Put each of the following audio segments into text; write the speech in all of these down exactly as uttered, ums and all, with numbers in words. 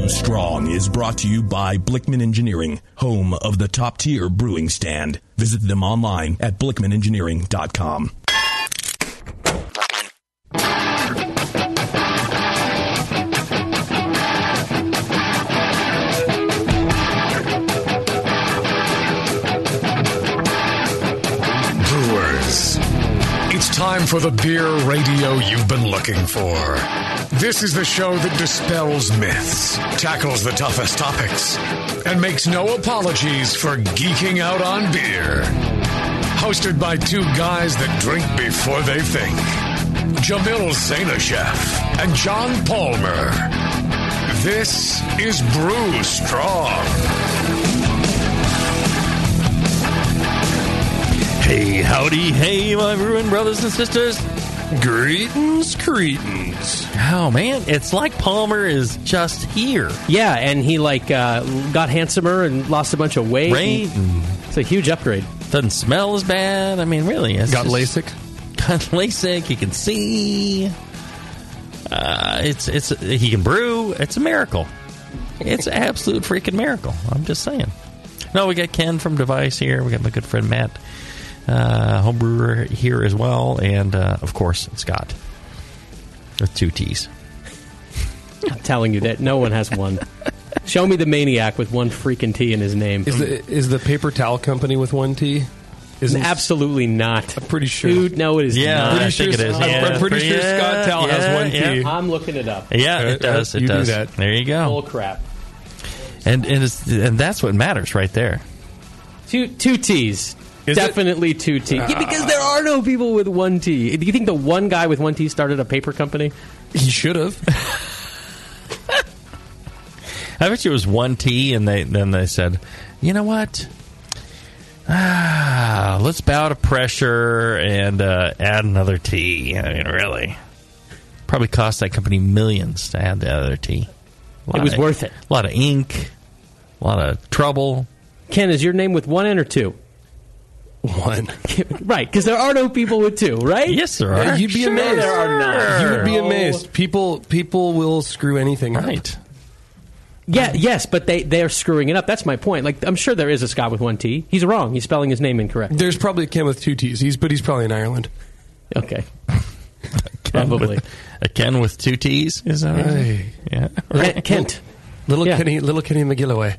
Brew Strong is brought to you by Blickman Engineering, home of the top-tier brewing stand. Visit them online at blickman engineering dot com. It's time for the beer radio you've been looking for. This is the show that dispels myths, tackles the toughest topics, and makes no apologies for geeking out on beer. Hosted by two guys that drink before they think. Jamil Zainasheff and John Palmer. This is Brew Strong. Hey, howdy, hey, my brewing brothers and sisters. Greetings, greetings. Oh, man, it's like Palmer is just here. Yeah, and he, like, uh, got handsomer and lost a bunch of weight. Right. It's a huge upgrade. Doesn't smell as bad. I mean, really. It's got just, LASIK? Got LASIK. He can see. Uh, it's it's He can brew. It's a miracle. It's an absolute freaking miracle. I'm just saying. No, we got Ken from Device here. We got my good friend Matt. Uh, homebrewer here as well, and uh, of course Scott with two T's. I'm telling you that no one has one. Show me the maniac with one freaking T in his name. Is the is the paper towel company with one T? Isn't Absolutely not. I'm pretty sure. Dude, no, it is yeah, not. I pretty think sure, it is. I'm, Yeah. I'm pretty sure Yeah, Scott Towel yeah, has one yeah. T. I'm looking it up. Yeah, it does. It you does. do that. There you go. Bull crap. And and, it's, and that's what matters right there. Two two T's. Is Definitely it? two T. Yeah, because there are no people with one T. Do you think the one guy with one T started a paper company? He should have. I bet you it was one T, and they then they said, you know what? Ah, let's bow to pressure and uh, add another T. I mean, really. Probably cost that company millions to add the other T. It was of, worth it. A lot of ink, a lot of trouble. Ken, is your name with one N or two? One. Right, because there are no people with two, right? Yes, there are. Yeah, you'd be Sure amazed. there are not. You would be No. amazed. People people will screw anything up. Right. Yeah, yes, but they they are screwing it up. That's my point. Like, I'm sure there is a Scott with one T. He's wrong. He's spelling his name incorrect. There's probably a Ken with two T's, he's, but he's probably in Ireland. Okay. Ken Probably. With, a Ken with two T's? Is that right? Hey. Yeah. Kent. Kent. Little Yeah. Kenny, little Kenny McGilloway.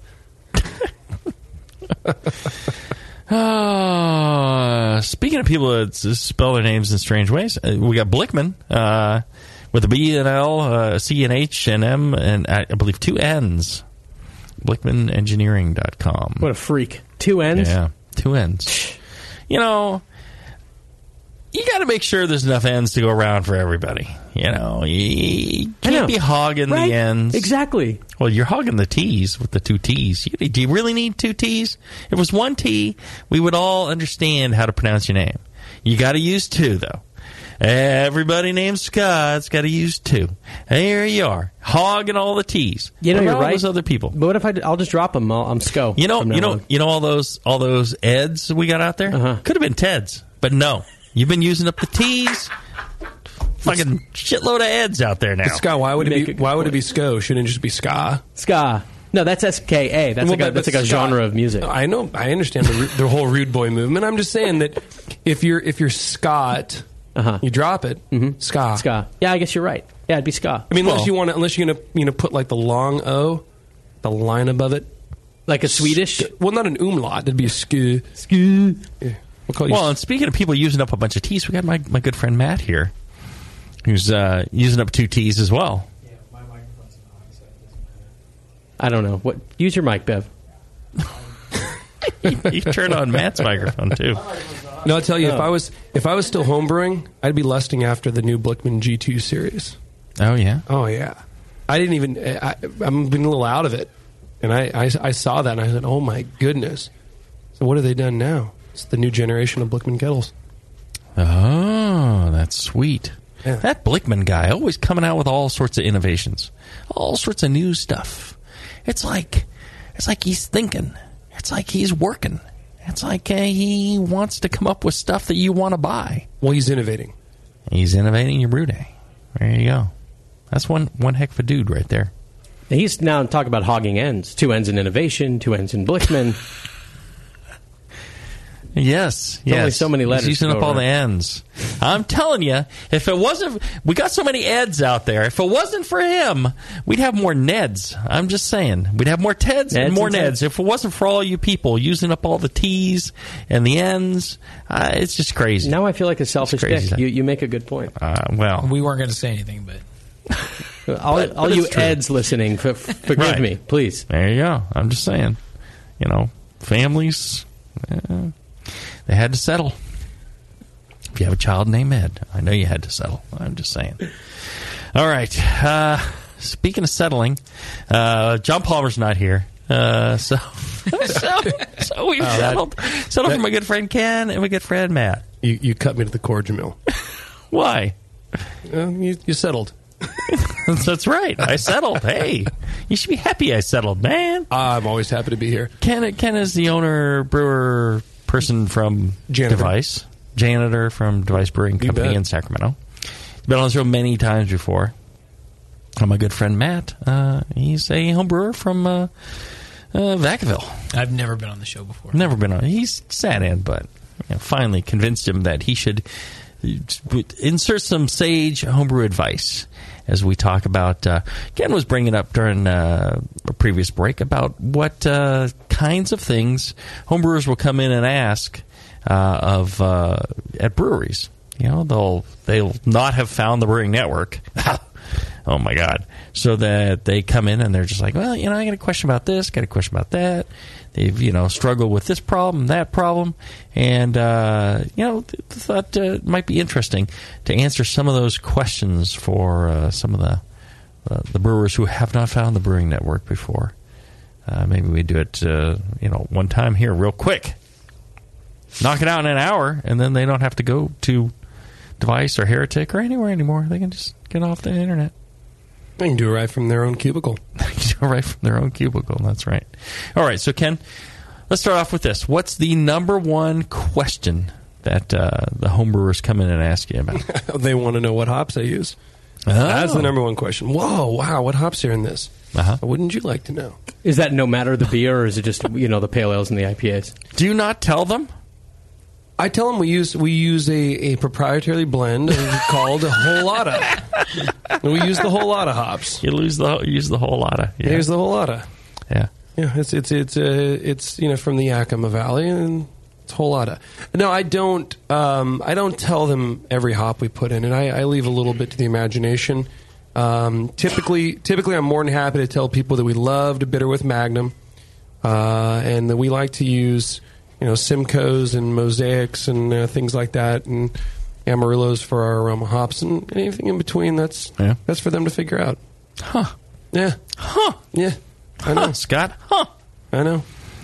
Uh, speaking of people that spell their names in strange ways, uh, we got Blickman uh, with a B and L, uh, C and H and M, and I believe two N's. blickman engineering dot com. What a freak. Two N's? Yeah, two N's. You know, you got to make sure there's enough N's to go around for everybody. You know, you can't know. be hogging Right? the N's. Exactly. Well, you're hogging the T's with the two T's. You, do you really need two T's? If it was one T, we would all understand how to pronounce your name. You got to use two, though. Everybody named Scott's got to use two. Here you are, hogging all the T's. You know, What you're about all right. those other people. But what if I, I'll just drop them? I'll, I'm Sco. You know, from now you know, on. you know all those all those Eds we got out there. Uh-huh. Could have been Teds, but no. You've been using up the T's. Fucking shitload of Eds out there now. Ska, why would it Make be? a good Why would it point. be Ska? Shouldn't it just be Ska? Ska. No, that's S K A. That's Well, like a, but- that's but like a ska- genre of music. I know. I understand the, ru- the whole rude boy movement. I'm just saying that if you're if you're Scott, Uh-huh. you drop it. Mm-hmm. Ska. Ska. Yeah, I guess you're right. Yeah, it'd be Ska. I mean, unless Well- you want to, unless you're gonna you know put like the long O, the line above it. Like a Swedish? Well, not an umlaut. It'd be a sk. Sk- Yeah. We'll call you. Well, and speaking of people using up a bunch of T's, we got my, my good friend Matt here, who's uh, using up two T's as well. Yeah, my microphone's on, so it doesn't matter. I don't know. What? Use your mic, Bev. you, you turn on Matt's microphone too. no, I'll tell you, if I was if I was still homebrewing, I'd be lusting after the new Blickman G two series. Oh yeah. Oh yeah, I didn't even. I, I'm being a little out of it, and I, I I saw that and I said, oh my goodness. So what have they done now? It's the new generation of Blickman kettles. Oh, that's sweet. Yeah. That Blickman guy always coming out with all sorts of innovations, all sorts of new stuff. It's like it's like he's thinking. It's like he's working. It's like uh, he wants to come up with stuff that you want to buy. Well, he's innovating. He's innovating your brew day. There you go. That's one one heck of a dude right there. He's now talking about hogging ends. Two ends in innovation, two ends in Blickman. Yes, yes. Only so many letters. He's using to up go all the around. ends. I'm telling you, if it wasn't, we got so many Eds out there. If it wasn't for him, we'd have more Neds. I'm just saying, we'd have more Teds Neds and more and Neds. Teds. If it wasn't for all you people using up all the T's and the N's, uh, it's just crazy. Now I feel like a selfish crazy. dick. You, you make a good point. Uh, well, We weren't going to say anything, but all but- all but you it's true. Eds listening, f- forgive Right. me, please. there you go. I'm just saying, you know, families, uh, they had to settle. If you have a child named Ed, I know you had to settle. I'm just saying. All right. Uh, speaking of settling, uh, John Palmer's not here. Uh, so, so, so we've Oh, that- settled. Settled that- for my good friend Ken and my good friend Matt. You, you cut me to the core, Jamil. Why? Uh, you, you settled. That's right. I settled. Hey, you should be happy I settled, man. I'm always happy to be here. Ken, Ken is the owner, brewer, person from Janitor. Device. Janitor from Device Brewing You Company bet. in Sacramento. He's been on the show many times before. And my good friend Matt, uh, he's a home brewer from uh, uh, Vacaville. I've never been on the show before. Never been on. He's sat in, but you know, finally convinced him that he should insert some sage homebrew advice as we talk about. Uh, Ken was bringing up during uh, a previous break about what uh, kinds of things homebrewers will come in and ask uh, of uh, at breweries. You know, they'll they'll not have found the Brewing Network. Oh my God! So that they come in and they're just like, well, you know, I got a question about this, got a question about that. They've, you know, struggled with this problem, that problem, and, uh, you know, th- thought uh, it might be interesting to answer some of those questions for uh, some of the uh, the brewers who have not found the Brewing Network before. Uh, maybe we do it, uh, you know, one time here real quick. Knock it out in an hour, and then they don't have to go to Device or Heretic or anywhere anymore. They can just get off the internet. They can do it right from their own cubicle. Right from their own cubicle. That's right. All right. So, Ken, let's start off with this. What's the number one question that uh, the homebrewers come in and ask you about? They want to know what hops I use. Oh. That's the number one question. Whoa, wow, what hops are in this? Uh-huh. Wouldn't you like to know? Is that no matter the beer, or is it just, you know, the pale ales and the I P As? Do you not tell them? I tell them we use we use a, a proprietary blend called a whole lotta. We use the whole lotta hops. You lose the use the whole lot of. Yeah. Here's the whole lotta. yeah. Yeah, it's it's it's uh, it's you know from the Yakima Valley, and it's a whole lotta. No, I don't. Um, I don't tell them every hop we put in it. I, I leave a little bit to the imagination. Um, typically, typically, I'm more than happy to tell people that we love to bitter with Magnum, uh, and that we like to use, you know, Simcoes and Mosaics and uh, things like that, and Amarillos for our aroma hops, and anything in between. That's Yeah. that's for them to figure out. Huh. Yeah, Huh. yeah, I know, Huh, Scott. Huh. I know.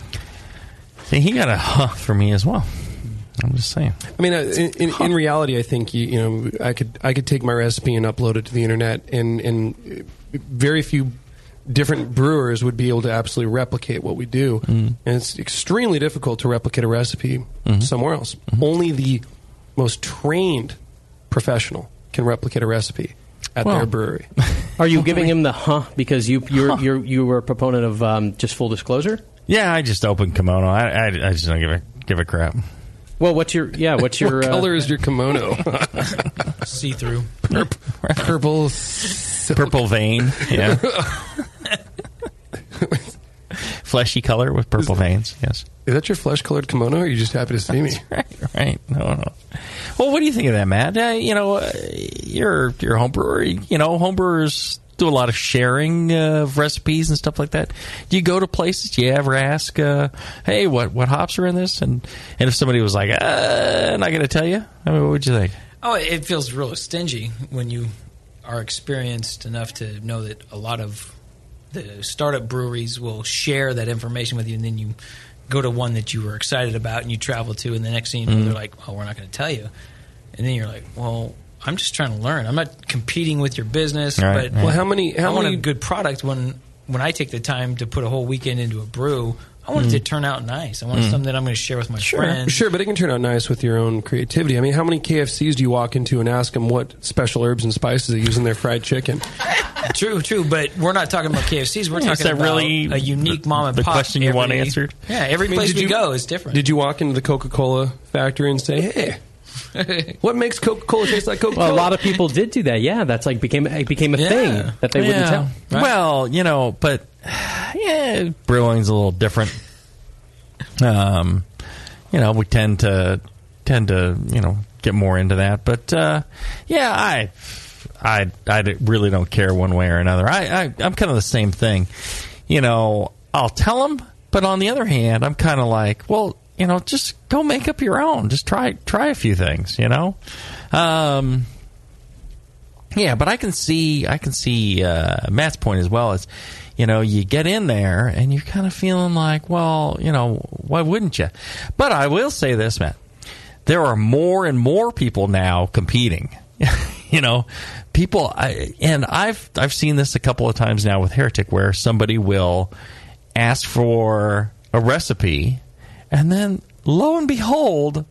See, he got a huh for me as well. I'm just saying. I mean, uh, in, in, in reality, I think you, you know, I could I could take my recipe and upload it to the internet, and and very few different brewers would be able to absolutely replicate what we do, Mm. and it's extremely difficult to replicate a recipe Mm-hmm. somewhere else. Only the most trained professional can replicate a recipe at Well. their brewery. Are you giving him the huh because you you're, you're, you were a proponent of um, just full disclosure? Yeah, I just opened kimono. I, I, I just don't give a give a crap. Well, what's your yeah? What's your What uh, color is your kimono? See through. Purple. Purple vein. Yeah. Fleshy color with purple veins. Yes. Is that your flesh-colored kimono, or are you just happy to see me? Right, right. No, no. Well, what do you think of that, Matt? Uh, you know, uh, you're you're a home brewer. You know, homebrewers do a lot of sharing uh, of recipes and stuff like that. Do you go to places? Do you ever ask, uh, "Hey, what what hops are in this?" And and if somebody was like, "Uh, not going to tell you," I mean, what would you think? Oh, it feels real stingy when you are experienced enough to know that a lot of the startup breweries will share that information with you, and then you go to one that you were excited about and you travel to, and the next thing you know, Mm. they're like, "Oh, we're not going to tell you," and then you're like, "Well, I'm just trying to learn. I'm not competing with your business, Right, but right. Well, how many? How I want many? a good product when when I take the time to put a whole weekend into a brew. I want it to turn out nice. I want something that I'm going to share with my friends. Sure, but it can turn out nice with your own creativity. I mean, how many K F Cs do you walk into and ask them what special herbs and spices they use in their fried chicken? True, true, but we're not talking about K F Cs. We're Is talking that about really a unique mom and the pop. question you every, want answered? Yeah, every I mean, place did we you- go is different. Did you walk into the Coca-Cola factory and say, "Hey, what makes Coca-Cola taste like Coca-Cola?" Well, a lot of people did do that. Yeah, that's like became it became a Yeah. thing that they wouldn't Yeah. tell. Right. Well, you know, but yeah, brewing's a little different. Um, you know, we tend to tend to you know get more into that, but uh, yeah, I. I, I really don't care one way or another. I, I, I'm kind of the same thing. You know, I'll tell them, but on the other hand, I'm kind of like, well, you know, just go make up your own. Just try try a few things, you know? Um, yeah, but I can see, I can see uh, Matt's point as well. Is, you know, you get in there and you're kind of feeling like, well, you know, why wouldn't you? But I will say this, Matt. There are more and more people now competing. You know, people, I, and I've I've seen this a couple of times now with Heretic, where somebody will ask for a recipe, and then lo and behold,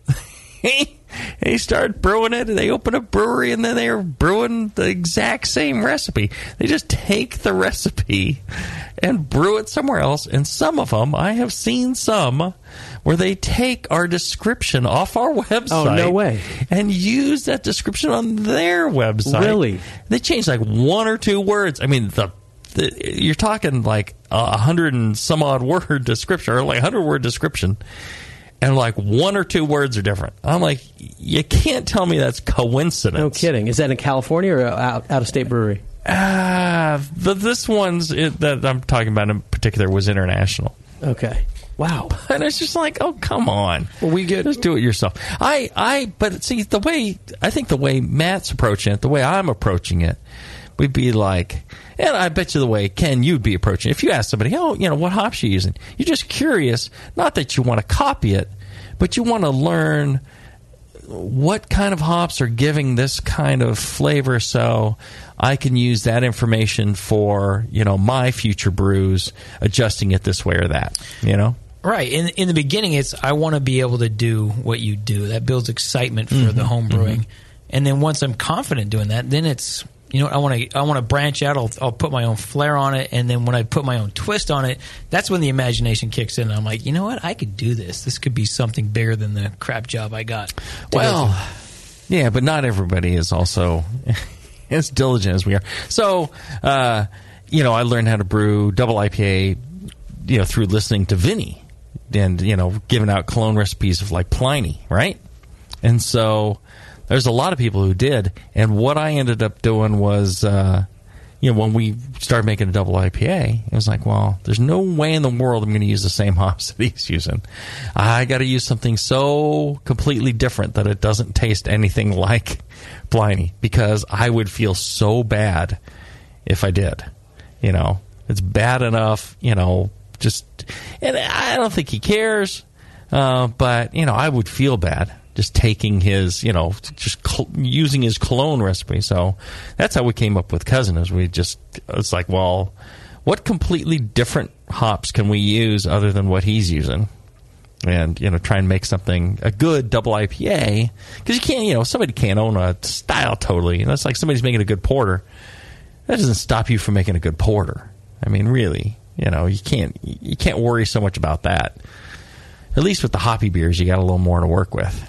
they start brewing it, and they open a brewery, and then they're brewing the exact same recipe. They just take the recipe and brew it somewhere else, and some of them, I have seen some where they take our description off our website. Oh, no way. And use that description on their website. Really? They change like one or two words. I mean, the, the you're talking like a hundred and some odd word description, or like a hundred word description, and like one or two words are different. I'm like, you can't tell me that's coincidence. No kidding. Is that in California or out out of state brewery? Ah, uh, the, this one's it, that I'm talking about in particular was international. Okay. Wow. And it's just like, oh, come on. Well, we get Just do it yourself. I, I, but see, the way, I think the way Matt's approaching it, the way I'm approaching it, would be like, and I bet you the way, Ken, you'd be approaching it. If you ask somebody, oh, you know, what hops are you using? You're just curious, not that you want to copy it, but you want to learn what kind of hops are giving this kind of flavor, so I can use that information for, you know, my future brews, adjusting it this way or that, you know? Right. In in the beginning, it's I want to be able to do what you do. That builds excitement for Mm-hmm. the home brewing. And then once I'm confident doing that, then it's, you know, I want to I want to branch out. I'll, I'll put my own flair on it. And then when I put my own twist on it, that's when the imagination kicks in. And I'm like, you know what? I could do this. This could be something bigger than the crap job I got. to go Well, through. yeah, but not everybody is also as diligent as we are. So, uh, you know, I learned how to brew double I P A, you know, through listening to Vinny and, you know, giving out clone recipes of like Pliny, right? And so there's a lot of people who did. And what I ended up doing was, uh, you know, when we started making a double I P A, it was like, well, there's no way in the world I'm going to use the same hops that he's using. I got to use something so completely different that it doesn't taste anything like Pliny, because I would feel so bad if I did. You know, it's bad enough, you know, just, and I don't think he cares, uh, but, you know, I would feel bad just taking his, you know, just cl- using his clone recipe. So that's how we came up with Cousin, is we just, it's like, well, what completely different hops can we use other than what he's using? And, you know, try and make something, a good double I P A. Because you can't, you know, somebody can't own a style totally. You know, it's like somebody's making a good porter. That doesn't stop you from making a good porter. I mean, really, you know, you can't, you can't worry so much about that. At least with the hoppy beers, you got a little more to work with.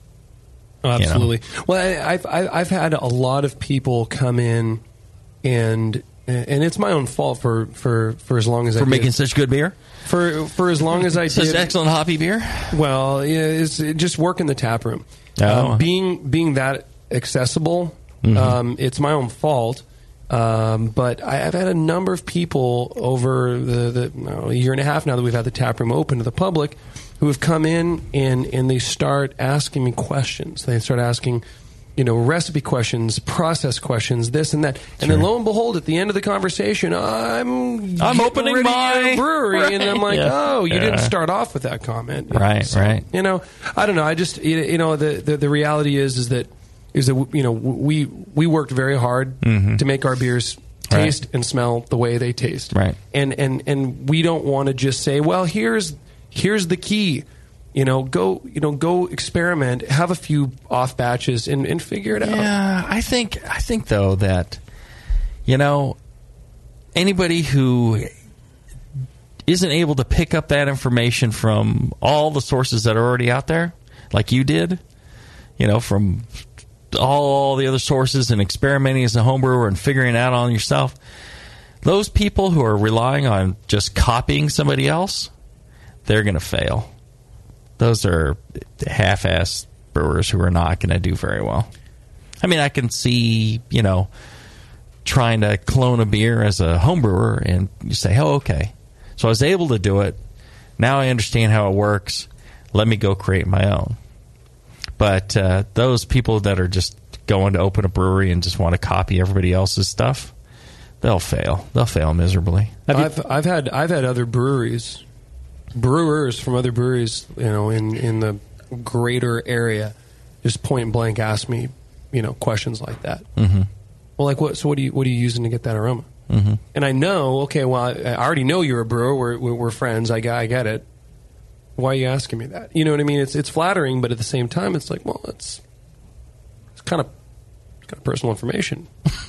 Oh, absolutely. You know? Well, I, I've I've had a lot of people come in, and and it's my own fault for, for, for as long as I for did. making such good beer. For for as long as I such did, excellent hoppy beer. Well, yeah, it's just work in the tap room. Oh. Um, being being that accessible, mm-hmm. um, it's my own fault. Um, but I, I've had a number of people over the, the no, a year and a half now that we've had the tap room open to the public, who have come in and, and they start asking me questions. They start asking, you know, recipe questions, process questions, this and that. And sure. then lo and behold, at the end of the conversation, I'm I'm opening ready my a brewery, right. and I'm like, yeah. oh, you yeah. didn't start off with that comment, right? So, right. You know, I don't know. I just you, you know the, the the reality is is that is that you know we we worked very hard mm-hmm. to make our beers taste right. and smell the way they taste, right? And and and we don't want to just say, well, here's here's the key. You know, go. You know, go experiment. Have a few off batches and, and figure it out. Yeah, I think. I think though that, you know, anybody who isn't able to pick up that information from all the sources that are already out there, like you did, you know, from all the other sources and experimenting as a homebrewer and figuring it out on yourself, those people who are relying on just copying somebody else, they're going to fail. Those are half-assed brewers who are not going to do very well. I mean, I can see, you know, trying to clone a beer as a home brewer, and you say, oh, okay. So I was able to do it. Now I understand how it works. Let me go create my own. But uh, those people that are just going to open a brewery and just want to copy everybody else's stuff, they'll fail. They'll fail miserably. I've I've had I've had other breweries, brewers from other breweries, you know, in, in the greater area, just point blank ask me, you know, questions like that. Mm-hmm. Well, like what? So what are you what are you using to get that aroma? Mm-hmm. And I know, okay, well, I, I already know you're a brewer. We're we're, we're friends. I, I get it. Why are you asking me that? You know what I mean? It's it's flattering, but at the same time, it's like, well, it's it's kind of it's kind of personal information.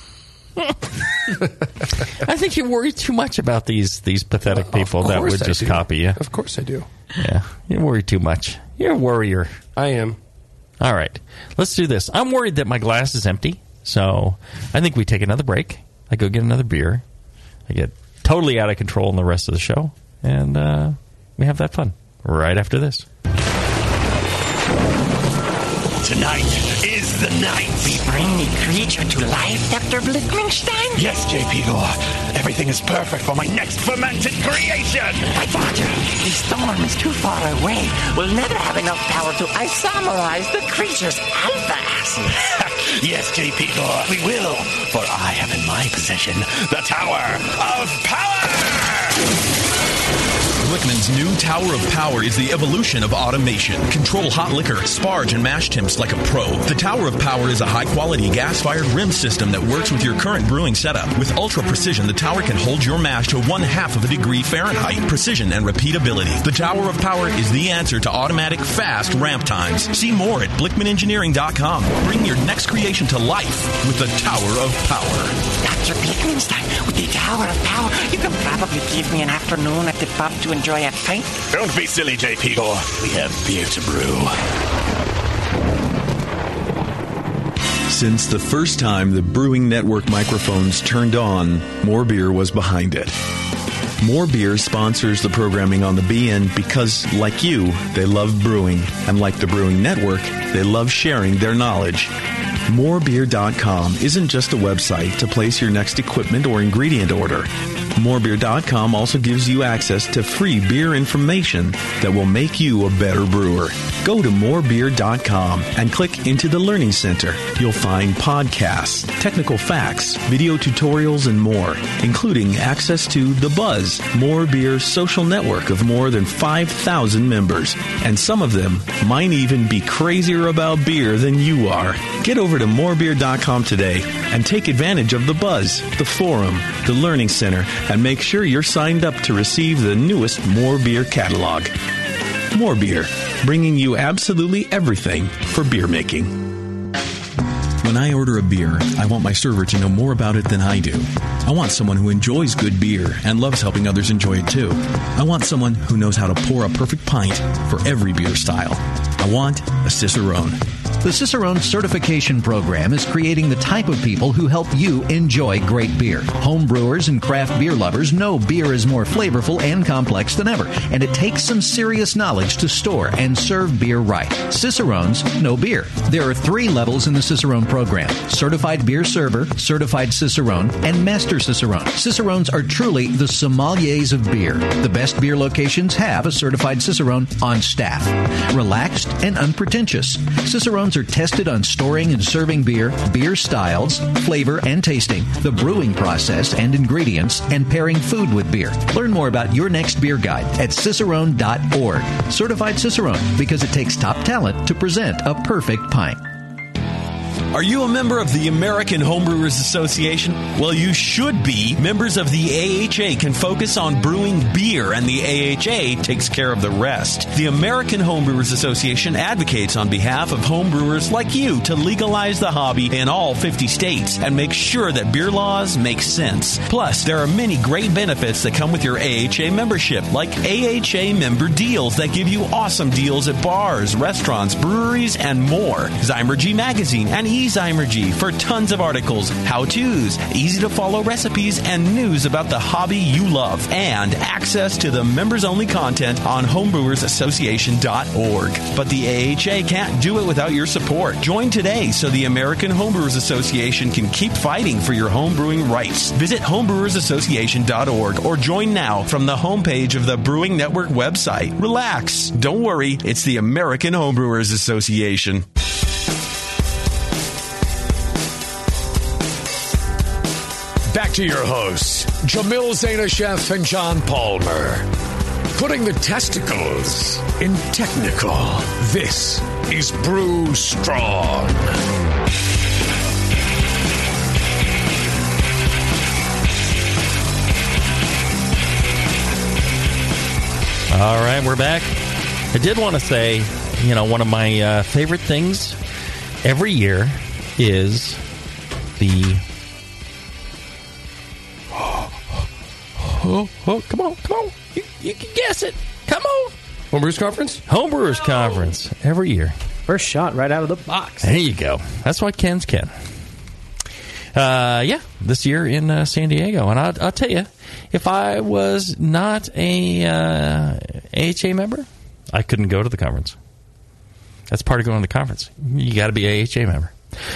I think you worry too much about these these pathetic Uh, people that would I just do. copy you. Of course I do. Yeah, you worry too much. You're a worrier. I am. All right, let's do this. I'm worried that my glass is empty, so I think we take another break. I go get another beer. I get totally out of control in the rest of the show, and uh, we have that fun right after this. Tonight is the night. We bring the creature to life, Doctor Blickmanstein? Yes, J P. Gore. Everything is perfect for my next fermented creation. My father, the storm is too far away. We'll never have enough power to isomerize the creature's alpha acid. Yes, J P. Gore, we will. For I have in my possession the Tower of Power. Blickman's new Tower of Power is the evolution of automation. Control hot liquor, sparge, and mash temps like a pro. The Tower of Power is a high-quality gas-fired rim system that works with your current brewing setup. With ultra precision, the tower can hold your mash to one half of a degree Fahrenheit. Precision and repeatability. The Tower of Power is the answer to automatic, fast ramp times. See more at blickman engineering dot com. Bring your next creation to life with the Tower of Power. Doctor Blickmanstein, with the Tower of Power, you can probably give me an afternoon at the pub to enjoy a pint. Don't be silly, J P. Gore. We have beer to brew. Since the first time the Brewing Network microphones turned on, More Beer was behind it. More Beer sponsors the programming on the B N because, like you, they love brewing. And like the Brewing Network, they love sharing their knowledge. more beer dot com isn't just a website to place your next equipment or ingredient order. more beer dot com also gives you access to free beer information that will make you a better brewer. Go to more beer dot com and click into the Learning Center. You'll find podcasts, technical facts, video tutorials, and more, including access to The Buzz, More Beer's social network of more than five thousand members. And some of them might even be crazier about beer than you are. Get over to more beer dot com today and take advantage of The Buzz, the forum, the Learning Center, and make sure you're signed up to receive the newest More Beer catalog. More Beer, bringing you absolutely everything for beer making. When I order a beer, I want my server to know more about it than I do. I want someone who enjoys good beer and loves helping others enjoy it too. I want someone who knows how to pour a perfect pint for every beer style. I want a Cicerone. The Cicerone Certification Program is creating the type of people who help you enjoy great beer. Home brewers and craft beer lovers know beer is more flavorful and complex than ever, and it takes some serious knowledge to store and serve beer right. Cicerones know beer. There are three levels in the Cicerone program: Certified Beer Server, Certified Cicerone, and Master Cicerone. Cicerones are truly the sommeliers of beer. The best beer locations have a Certified Cicerone on staff. Relaxed and unpretentious. Cicerones are tested on storing and serving beer, beer styles, flavor and tasting, the brewing process and ingredients, and pairing food with beer. Learn more about your next beer guide at cicerone dot org. Certified Cicerone, because it takes top talent to present a perfect pint. Are you a member of the American Homebrewers Association? Well, you should be. Members of the A H A can focus on brewing beer, and the A H A takes care of the rest. The American Homebrewers Association advocates on behalf of homebrewers like you to legalize the hobby in all fifty states and make sure that beer laws make sense. Plus, there are many great benefits that come with your A H A membership, like A H A member deals that give you awesome deals at bars, restaurants, breweries, and more. Zymergy Magazine and eZymergy for tons of articles, how-tos, easy-to-follow recipes, and news about the hobby you love. And access to the members-only content on homebrewers association dot org. But the A H A can't do it without your support. Join today so the American Homebrewers Association can keep fighting for your homebrewing rights. Visit homebrewers association dot org or join now from the homepage of the Brewing Network website. Relax. Don't worry. It's the American Homebrewers Association. Back to your hosts, Jamil Zainasheff and John Palmer. Putting the testicles in technical. This is Brew Strong. All right, we're back. I did want to say, you know, one of my uh, favorite things every year is the... Oh, oh, come on, come on. You, you can guess it. Come on. Homebrewers Conference? Homebrewers oh. Conference every year. First shot right out of the box. There you go. That's why Ken's Ken. Uh, yeah, this year in uh, San Diego. And I'll, I'll tell you, if I was not a uh, A H A member, I couldn't go to the conference. That's part of going to the conference. You got to be an A H A member.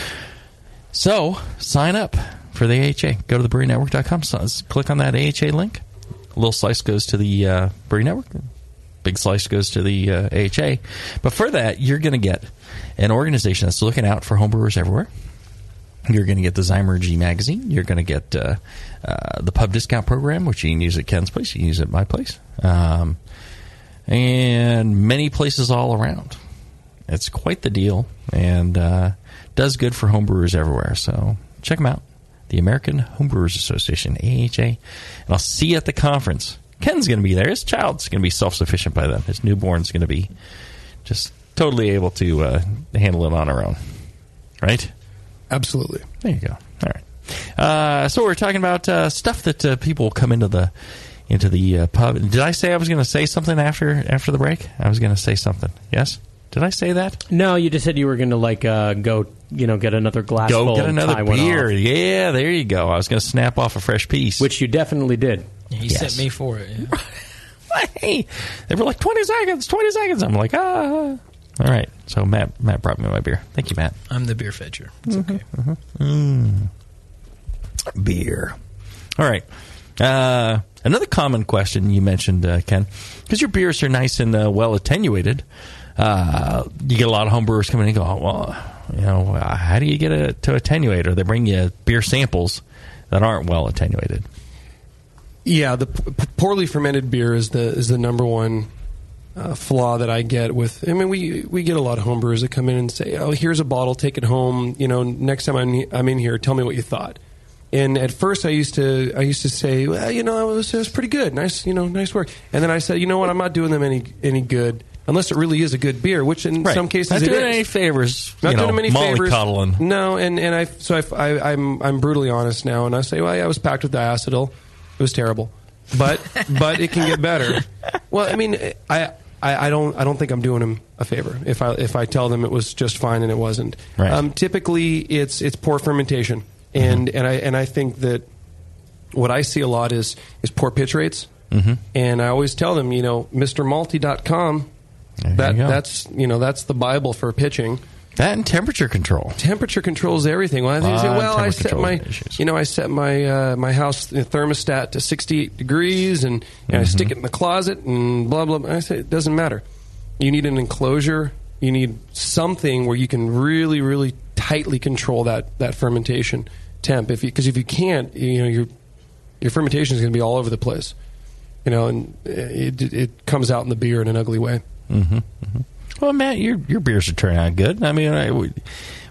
So, sign up for the A H A. Go to the brewing network dot com. So, click on that A H A link. A little slice goes to the uh, Brewing Network. Big slice goes to the uh, A H A. But for that, you're going to get an organization that's looking out for homebrewers everywhere. You're going to get the Zymergy magazine. You're going to get uh, uh, the pub discount program, which you can use at Ken's place. You can use it at my place. Um, and many places all around. It's quite the deal and uh, does good for homebrewers everywhere. So check them out. The American Homebrewers Association, A H A. And I'll see you at the conference. Ken's going to be there. His child's going to be self-sufficient by then. His newborn's going to be just totally able to uh, handle it on her own. Right? Absolutely. There you go. All right. Uh, so we're talking about uh, stuff that uh, people come into the into the uh, pub. Did I say I was going to say something after after the break? I was going to say something. Yes? Did I say that? No, you just said you were going to like uh, go, you know, get another glass. Go full, get another tie one beer. off. Yeah, there you go. I was going to snap off a fresh piece, which you definitely did. He yes. sent me for it. Yeah. Hey, they were like twenty seconds, twenty seconds. I'm like, ah. All right. So Matt, Matt brought me my beer. Thank you, Matt. I'm the beer fetcher. It's mm-hmm, okay. Mm-hmm. Mm. Beer. All right. Uh, another common question you mentioned, uh, Ken, because your beers are nice and uh, well attenuated. Uh, you get a lot of homebrewers coming in and go, oh, well, you know, how do you get it to attenuate? Or they bring you beer samples that aren't well attenuated. Yeah, the p- poorly fermented beer is the is the number one uh, flaw that I get with. I mean, we we get a lot of homebrewers that come in and say, "Oh, here's a bottle, take it home. You know, next time I'm I'm in here, tell me what you thought." And at first, I used to I used to say, "Well, you know, it was it was pretty good, nice, you know, nice work." And then I said, "You know what? I'm not doing them any any good." Unless it really is a good beer, which in right. some cases not it doing is. any favors. Not you doing know, them any favors. Mollycoddling. No, and, and I so I, I, I'm I'm brutally honest now, and I say, well, yeah, I was packed with diacetyl. It was terrible, but but it can get better. Well, I mean, I, I, I don't I don't think I'm doing them a favor if I if I tell them it was just fine and it wasn't. Right. Um, typically, it's it's poor fermentation, and mm-hmm. and I and I think that what I see a lot is is poor pitch rates, mm-hmm. and I always tell them, you know, Mister Malty dot com. That you that's you know that's the Bible for pitching. That and temperature control. Temperature controls everything. Well, I think you say, well, I set my issues. you know I set my uh, my house thermostat to sixty-eight degrees, and, and mm-hmm. I stick it in the closet, and blah blah. blah. I say it doesn't matter. You need an enclosure. You need something where you can really really tightly control that, that fermentation temp. If because if you can't, you know your your fermentation is going to be all over the place. You know, and it it comes out in the beer in an ugly way. Mm-hmm, mm-hmm. Well, Matt, your your beers are turning out good. I mean, I, we,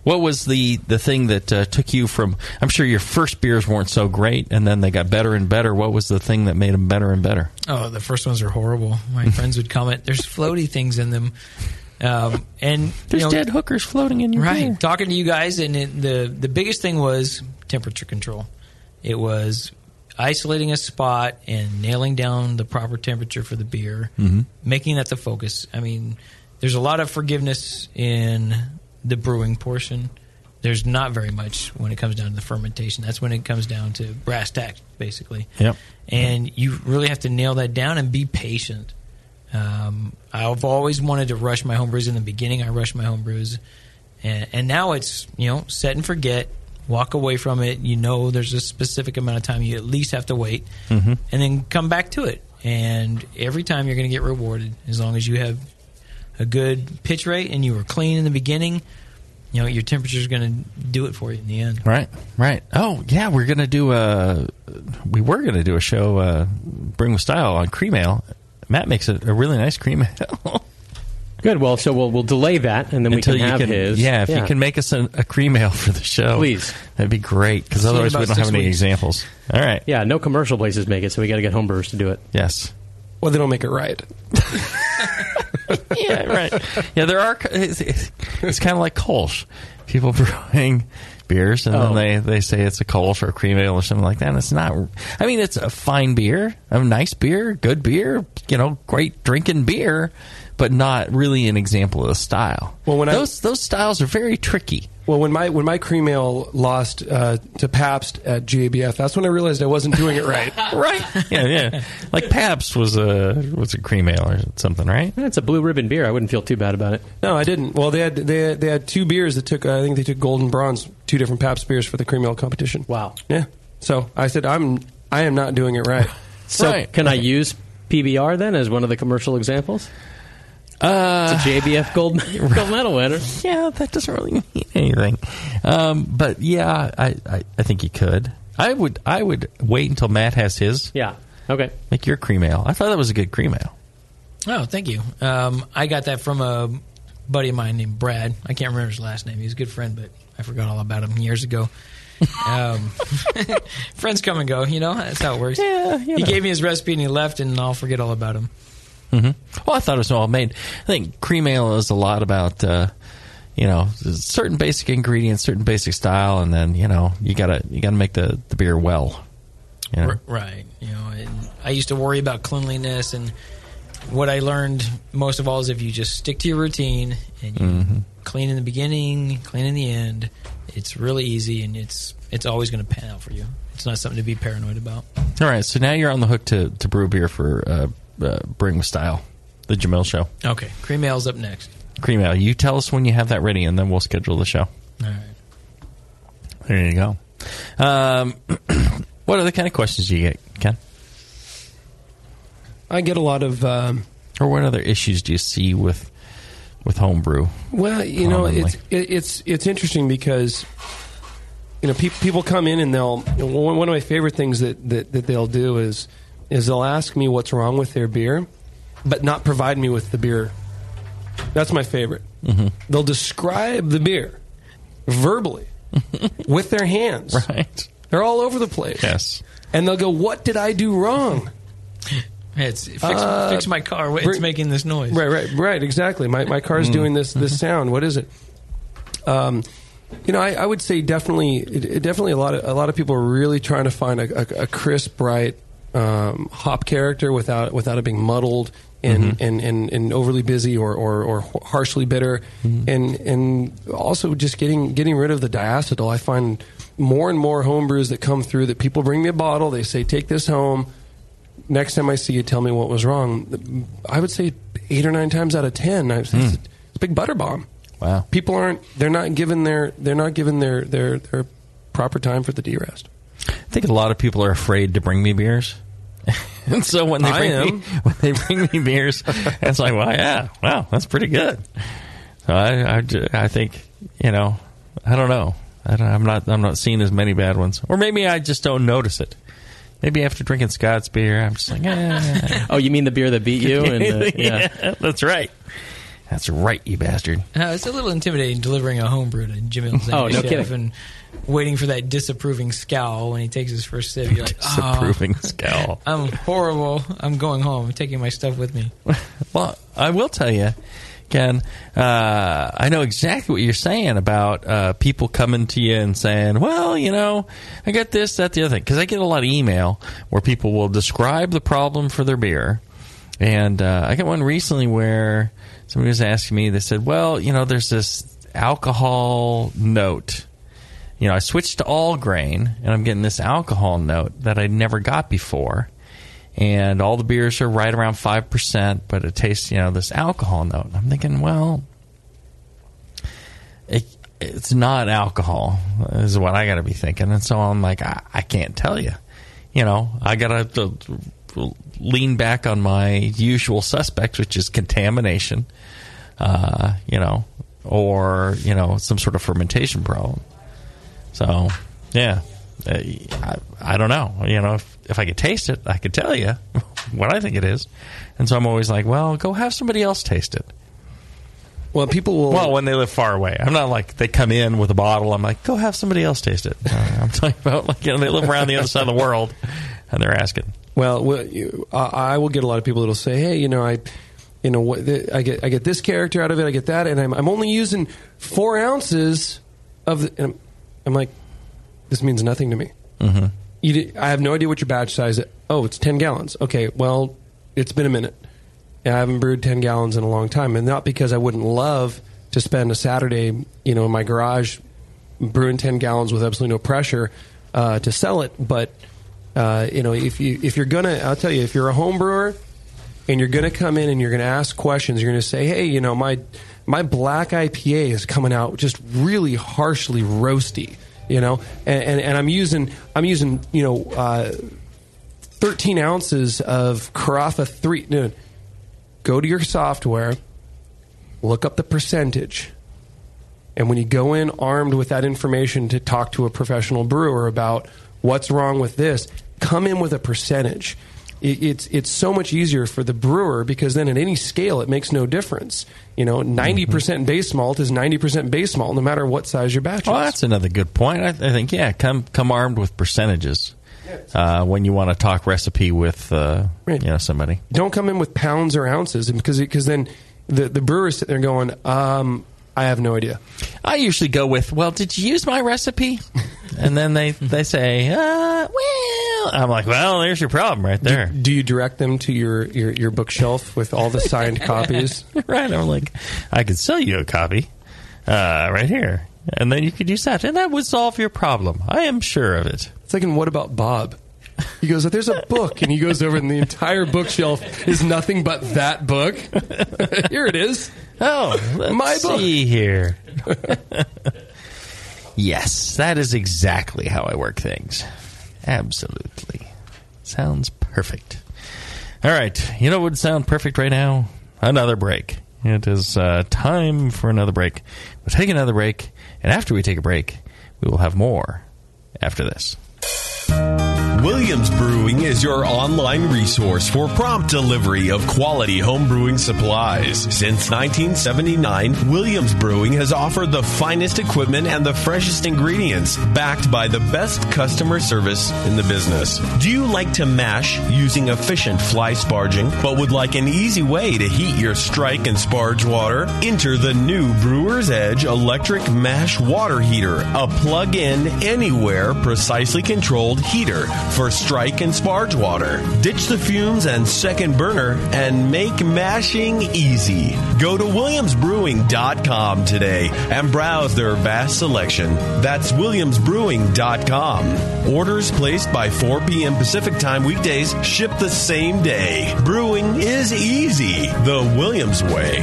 What was the, the thing that uh, took you from... I'm sure your first beers weren't so great, and then they got better and better. What was the thing that made them better and better? Oh, the first ones are horrible. My friends would comment, there's floaty things in them. Um, and There's you know, dead hookers floating in your right, beer. talking to you guys, and it, the, the biggest thing was temperature control. It was isolating a spot and nailing down the proper temperature for the beer, mm-hmm. making that the focus. I mean, there's a lot of forgiveness in the brewing portion. There's not very much when it comes down to the fermentation. That's when it comes down to brass tacks, basically. Yep. And you really have to nail that down and be patient. Um, I've always wanted to rush my home brews. In the beginning, I rushed my home brews. And, and now it's, you know, set and forget. Walk away from it. You know there's a specific amount of time you at least have to wait. Mm-hmm. And then come back to it. And every time you're going to get rewarded as long as you have a good pitch rate and you were clean in the beginning. You know, your temperature is going to do it for you in the end. Right, right. Oh, yeah, we're going to do a... We were going to do a show, uh, Bring with Style, on cream ale. Matt makes a, a really nice cream ale. Good. Well, so we'll we'll delay that, and then Until we can you have can, his. Yeah, if yeah. you can make us a, a cream ale for the show. Please. That'd be great, because See you in otherwise we about don't have six any weeks. examples. All right. Yeah, no commercial places make it, so we got to get homebrewers to do it. Yes. Well, they don't make it right. Yeah, right. Yeah, there are... It's, it's kind of like Kolsch. People brewing beers, and Oh. then they, they say it's a Kolsch or a cream ale or something like that, and it's not... I mean, it's a fine beer, a nice beer, good beer, you know, great drinking beer, but not really an example of the style. Well, when I- those those styles are very tricky. Well, when my when my cream ale lost uh, to Pabst at G A B F, that's when I realized I wasn't doing it right. Right? Yeah, yeah. Like Pabst was a was a cream ale or something, right? It's a blue ribbon beer. I wouldn't feel too bad about it. No, I didn't. Well, they had they had, they had two beers that took. I think they took gold and bronze, two different Pabst beers for the cream ale competition. Wow. Yeah. So I said I'm I am not doing it right. So Right. can I use P B R then as one of the commercial examples? Uh, It's a J B F gold, gold medal winner. Yeah, that doesn't really mean anything. Um, but yeah, I, I, I think you could. I would I would wait until Matt has his. Yeah. Okay. Make your cream ale. I thought that was a good cream ale. Oh, thank you. Um, I got that from a buddy of mine named Brad. I can't remember his last name. He's a good friend, but I forgot all about him years ago. Um, friends come and go, you know? That's how it works. Yeah, you he know. gave me his recipe and he left, and I'll forget all about him. Mm-hmm. Well, I thought it was all made. I think cream ale is a lot about, uh, you know, certain basic ingredients, certain basic style, and then you know you gotta you gotta make the, the beer well. You know? R- Right. You know, and I used to worry about cleanliness, and what I learned most of all is if you just stick to your routine and you Mhm. clean in the beginning, clean in the end, it's really easy, and it's it's always going to pan out for you. It's not something to be paranoid about. All right, so now you're on the hook to, to brew beer for uh, uh, Bring with Style, the Jamil show. Okay, cream ale's up next. Cream ale. You tell us when you have that ready, and then we'll schedule the show. All right. There you go. Um, what other kind of questions do you get, Ken? I get a lot of. Um, or what other issues do you see with with homebrew? Well, you know, commonly? it's it, it's it's interesting because you know pe- people come in and they'll one, one of my favorite things that, that, that they'll do is is they'll ask me what's wrong with their beer, but not provide me with the beer. That's my favorite. Mm-hmm. They'll describe the beer verbally with their hands. Right. They're all over the place. Yes. And they'll go, "What did I do wrong?" It's fix, Uh, fix my car. It's bring- making this noise. Right, right, right. Exactly. My my car's Mm. doing this this sound. What is it? Um, you know, I, I would say definitely, it, it definitely a lot of a lot of people are really trying to find a, a, a crisp, bright um, hop character without without it being muddled and Mhm. and, and, and overly busy or, or, or harshly bitter, Mm-hmm. and and also just getting getting rid of the diacetyl. I find more and more home brews that come through that people bring me a bottle. They say, "Take this home." Next time I see you, tell me what was wrong. I would say eight or nine times out of ten, I, it's, it's a big butter bomb. Wow. People aren't. They're not given their. They're not given their their, their proper time for the derest. I think a lot of people are afraid to bring me beers. And so when they I bring am. me when they bring me beers, it's like, well, yeah, wow, that's pretty good. So I, I, ju- I think, you know, I don't know. I don't, I'm not I'm not seeing as many bad ones, or maybe I just don't notice it. Maybe after drinking Scott's beer, I'm just like, eh. Oh, you mean the beer that beat you? And, uh, yeah. Yeah, that's right. That's right, you bastard. Uh, it's a little intimidating delivering a homebrew to Jimmy Zanuck Oh, no kidding. and waiting for that disapproving scowl when he takes his first sip. You're like, Disapproving oh, scowl. I'm horrible. I'm going home. I'm taking my stuff with me. Well, I will tell you, Ken, uh, I know exactly what you're saying about uh, people coming to you and saying, well, you know, I got this, that, the other thing. Because I get a lot of email where people will describe the problem for their beer. And uh, I got one recently where somebody was asking me, they said, well, you know, there's this alcohol note. You know, I switched to all grain, and I'm getting this alcohol note that I never got before. And all the beers are right around five percent, but it tastes, you know, this alcohol note. I'm thinking, well, it, it's not alcohol, is what I got to be thinking. And so I'm like, I, I can't tell you. You know, I got to lean back on my usual suspects, which is contamination, uh, you know, or, you know, some sort of fermentation problem. So, yeah, I, I don't know. You know, if, if I could taste it, I could tell you what I think it is. And so I'm always like, well, go have somebody else taste it. Well, people will... Well, when they live far away. I'm not like they come in with a bottle. I'm like, go have somebody else taste it. Uh, I'm talking about, like, you know, they live around the other side of the world, and they're asking. Well, well you, uh, I will get a lot of people that'll say, hey, you know, I... You know what? I get I get this character out of it. I get that, and I'm I'm only using four ounces of the. And I'm, I'm like, this means nothing to me. Mm-hmm. You did, I have no idea what your batch size is. Oh, it's ten gallons. Okay, well, it's been a minute. And I haven't brewed ten gallons in a long time, and not because I wouldn't love to spend a Saturday, you know, in my garage brewing ten gallons with absolutely no pressure uh, to sell it. But uh, you know, if you if you're gonna, I'll tell you, if you're a home brewer. And you're going to come in and you're going to ask questions. You're going to say, hey, you know, my my black I P A is coming out just really harshly roasty, you know, and, and, and I'm using, I'm using, you know, uh, thirteen ounces of Carafa three. Dude, go to your software, look up the percentage. And when you go in armed with that information to talk to a professional brewer about what's wrong with this, come in with a percentage. It's it's so much easier for the brewer because then at any scale it makes no difference. You know, ninety percent base malt is ninety percent base malt no matter what size your batch is. Well, that's another good point. I, I think, yeah, come come armed with percentages uh, when you want to talk recipe with uh, right. you know, somebody. Don't come in with pounds or ounces because because then the, the brewer's sitting there going, um, I have no idea. I usually go with, well, did you use my recipe? And then they, they say, uh, well, I'm like, well, there's your problem right there. Do, do you direct them to your, your, your bookshelf with all the signed copies? Right. I'm like, I could sell you a copy uh, right here. And then you could use that. And that would solve your problem. I am sure of it. It's like, and what about Bob? He goes, there's a book. And he goes over and the entire bookshelf is nothing but that book. Here it is. Oh, let's my book. see here. Yes, that is exactly how I work things. Absolutely. Sounds perfect. All right. You know what would sound perfect right now? Another break. It is uh, time for another break. We'll take another break, and after we take a break, we will have more after this. Williams Brewing is your online resource for prompt delivery of quality home brewing supplies. Since nineteen seventy-nine, Williams Brewing has offered the finest equipment and the freshest ingredients, backed by the best customer service in the business. Do you like to mash using efficient fly sparging, but would like an easy way to heat your strike and sparge water? Enter the new Brewer's Edge electric mash water heater, a plug-in, anywhere, precisely controlled heater for strike and sparge water. Ditch the fumes and second burner and make mashing easy. Go to williams brewing dot com today and browse their vast selection. That's williams brewing dot com. Orders placed by four p.m. Pacific Time weekdays ship the same day. Brewing is easy the Williams way.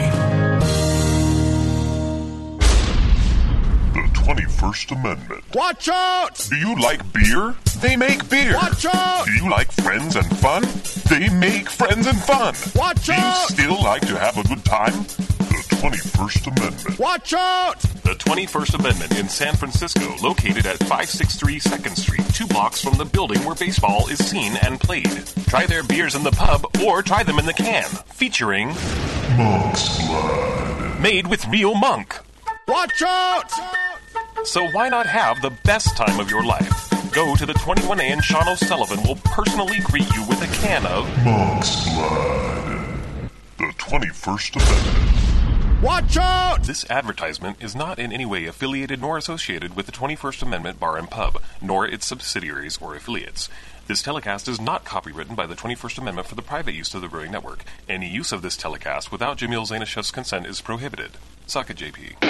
twenty-first Amendment. Watch out! Do you like beer? They make beer. Watch out! Do you like friends and fun? They make friends and fun. Watch Do out! you still like to have a good time? The twenty-first Amendment. Watch out! The twenty-first Amendment in San Francisco, located at five sixty-three second Street, two blocks from the building where baseball is seen and played. Try their beers in the pub or try them in the can, featuring Monk's Blood. made with real monk. Watch out! So why not have the best time of your life? Go to the twenty-one A and Sean O'Sullivan will personally greet you with a can of Monk's Blood. The twenty-first Amendment. Watch out! This advertisement is not in any way affiliated nor associated with the twenty-first Amendment Bar and Pub, nor its subsidiaries or affiliates. This telecast is not copywritten by the twenty-first Amendment for the private use of the Brewing Network. Any use of this telecast without Jamil Zainashev's consent is prohibited. Suck it, J P.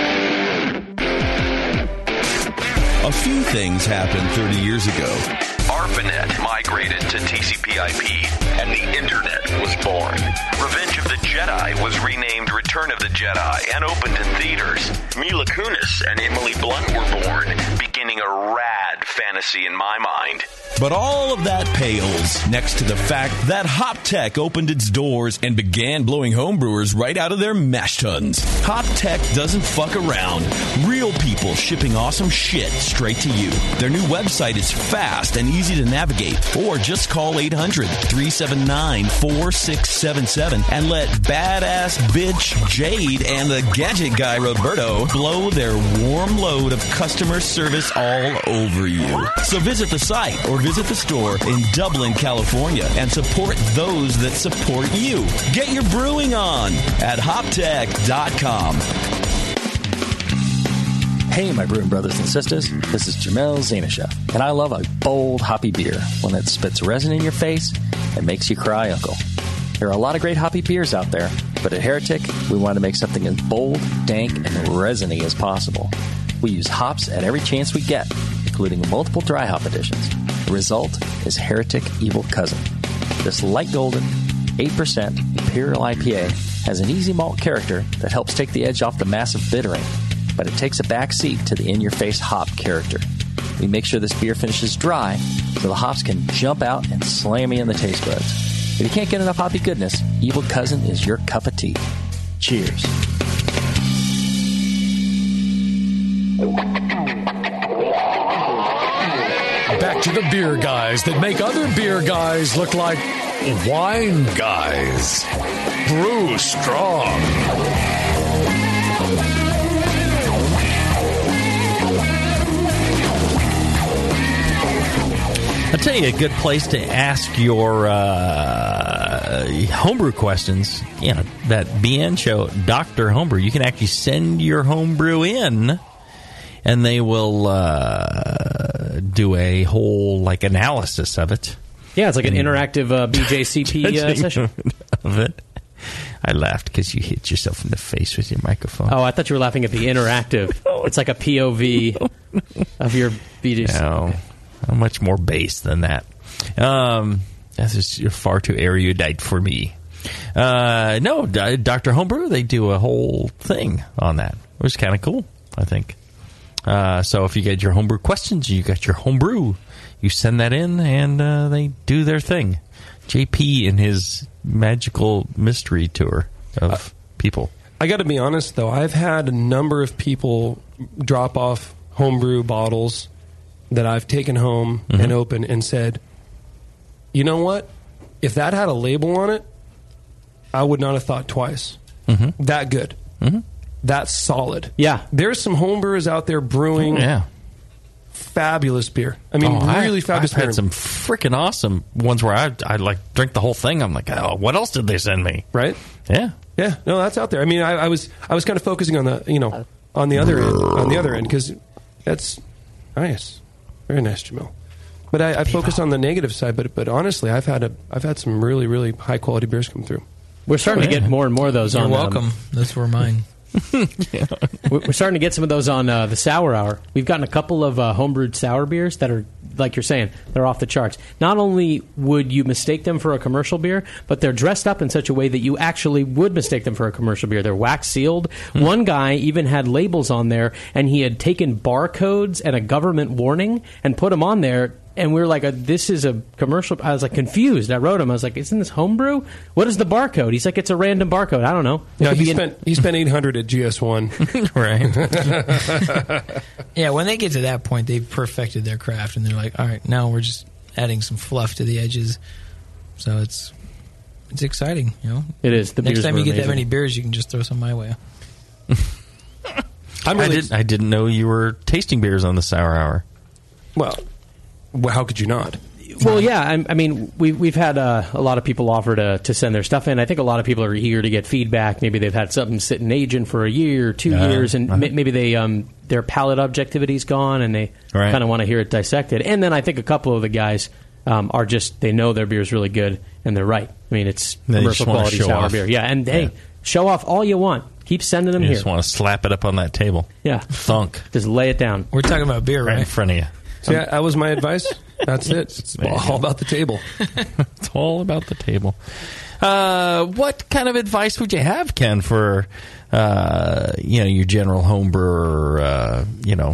A few things happened thirty years ago. ARPANET migrated to T C P I P, and the Internet was born. Revenge of the Jedi was renamed Return of the Jedi and opened in theaters. Mila Kunis and Emily Blunt were born, beginning a rad fantasy in my mind. But all of that pales next to the fact that HopTech opened its doors and began blowing homebrewers right out of their mash tuns. HopTech doesn't fuck around. Real people shipping awesome shit straight to you. Their new website is fast and easy to navigate. Or just call eight hundred, three seven nine, four six seven seven and let badass bitch Jade and the gadget guy Roberto blow their warm load of customer service all over you. So visit the site or visit the store in Dublin, California, and support those that support you. Get your brewing on at hoptech dot com. Hey, my brewing brothers and sisters, this is Jamil Zainashev, and I love a bold, hoppy beer, one that spits resin in your face and makes you cry uncle. There are a lot of great hoppy beers out there, but at Heretic, we want to make something as bold, dank, and resiny as possible. We use hops at every chance we get, including multiple dry hop additions. The result is Heretic Evil Cousin. This light golden, eight percent Imperial I P A has an easy malt character that helps take the edge off the massive bittering, but it takes a back seat to the in-your-face hop character. We make sure this beer finishes dry so the hops can jump out and slam you in the taste buds. If you can't get enough hoppy goodness, Evil Cousin is your cup of tea. Cheers. Back to the beer guys that make other beer guys look like wine guys. Brew strong. I'll tell you a good place to ask your uh, homebrew questions. You know, that B N show, Doctor Homebrew. You can actually send your homebrew in, and they will uh, do a whole like analysis of it. Yeah, it's like an interactive uh, B J C P uh, session of it. I laughed because you hit yourself in the face with your microphone. Oh, I thought you were laughing at the interactive. It's like a P O V of your B J C P. No. How much more bass than that? Um, that's just you're far too erudite for me. Uh, no, Doctor Homebrew, they do a whole thing on that. It was kind of cool, I think. Uh, so if you get your homebrew questions, you got your homebrew, you send that in, and uh, they do their thing. J P in his magical mystery tour of uh, people. I got to be honest, though. I've had a number of people drop off homebrew bottles that I've taken home mm-hmm. and opened and said, you know what? If that had a label on it, I would not have thought twice. Mm-hmm. That good. Mm-hmm. That's solid. Yeah. There's some homebrewers out there brewing oh, yeah. fabulous beer. I mean, oh, really I, fabulous I've beer. I've had some freaking awesome ones where I, I like drink the whole thing. I'm like, oh, what else did they send me? Right? Yeah. Yeah. No, that's out there. I mean, I, I was I was kind of focusing on the, you know, on the other end, on the other end, because that's nice. Very nice, Jamil. But I, I focused on the negative side. But but honestly, I've had a I've had some really really high quality beers come through. We're starting oh, yeah. to get more and more of those. You're on welcome. Um, those were mine. yeah. We're starting to get some of those on uh, the Sour Hour. We've gotten a couple of uh, homebrewed sour beers that are, like you're saying, they're off the charts. Not only would you mistake them for a commercial beer, but they're dressed up in such a way that you actually would mistake them for a commercial beer. They're wax sealed. Mm. One guy even had labels on there, and he had taken barcodes and a government warning and put them on there. And we were like, this is a commercial. I was like confused. I wrote him. I was like, isn't this homebrew? What is the barcode? He's like, it's a random barcode. I don't know. No, he spent in- he spent eight hundred at G S one. Right. Yeah, when they get to that point, they've perfected their craft, and they're like, all right, now we're just adding some fluff to the edges. So it's it's exciting, you know. It is. The Next beers time you get amazing. that many beers, you can just throw some my way. I'm really I didn't. I didn't know you were tasting beers on the Sour Hour. Well, well how could you not? Well, yeah. I, I mean, we, we've had uh, a lot of people offer to, to send their stuff in. I think a lot of people are eager to get feedback. Maybe they've had something sit in agent for a year, two Uh, years, and uh-huh. ma- maybe they um, their palate objectivity's gone, and they Right. kind of want to hear it dissected. And then I think a couple of the guys um, are just they know their beer is really good, and they're right. I mean, it's They commercial just wanna quality show sour off. beer. Yeah, and hey, Yeah. show off all you want. Keep sending them You here. just want to slap it up on that table. Yeah. Thunk. Just lay it down. We're talking about beer, Right in right? front of you. So yeah, that was my advice. That's it. It's all about the table. It's all about the table. Uh, what kind of advice would you have, Ken, for uh, you know your general home brewer? Uh, you know,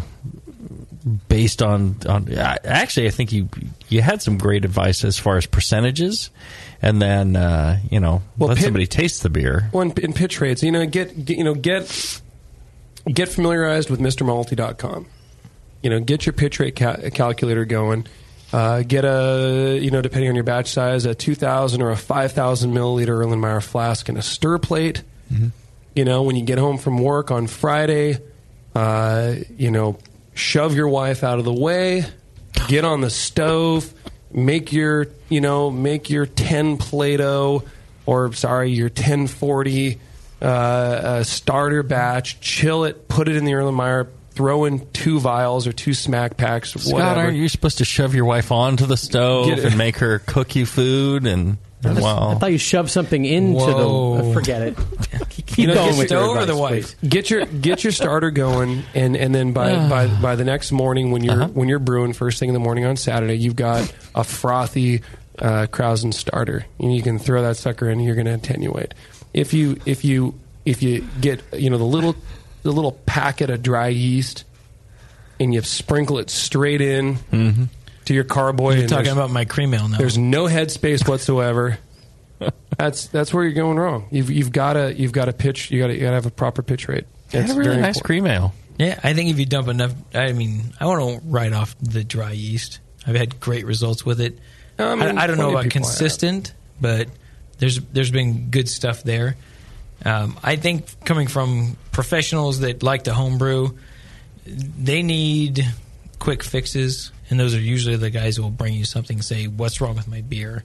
based on on uh, actually, I think you you had some great advice as far as percentages, and then uh, you know Well, let pit- somebody taste the beer. Well, in, in pitch rates, you know, get, get you know get get familiarized with Mister Malty dot com. You know, get your pitch rate ca- calculator going. Uh, get a, you know, depending on your batch size, a two thousand or a five thousand milliliter Erlenmeyer flask and a stir plate. Mm-hmm. You know, when you get home from work on Friday, uh, you know, shove your wife out of the way, get on the stove, make your, you know, make your ten Play-Doh, or sorry, your ten forty uh, uh, starter batch, chill it, put it in the Erlenmeyer, throw in two vials or two smack packs, Scott, whatever. aren't you supposed to shove your wife onto the stove Get it. and make her cook you food? And well, I thought you shoved something into Whoa. the. Uh, forget it. Keep You know, going get with your stove or the advice, wife? please. Get your get your starter going, and, and then by, by by the next morning when you're Uh-huh. when you're brewing first thing in the morning on Saturday, you've got a frothy uh, Krausen starter, and you can throw that sucker in. And you're going to attenuate. If you if you if you get you know the little the little packet of dry yeast, and you sprinkle it straight in Mm-hmm. to your carboy, You're and talking there's- about my cream ale now. There's no headspace whatsoever. That's that's where you're going wrong. You've you've got to you've got to pitch. You got to you got to have a proper pitch rate. had It's a really very nice important. cream ale. Yeah, I think if you dump enough, I mean, I want to write off the dry yeast. I've had great results with it. I mean, I, I don't know plenty of about people have. consistent, but there's there's been good stuff there. Um, I think coming from professionals that like to homebrew, they need quick fixes, and those are usually the guys who will bring you something and say, "What's wrong with my beer?"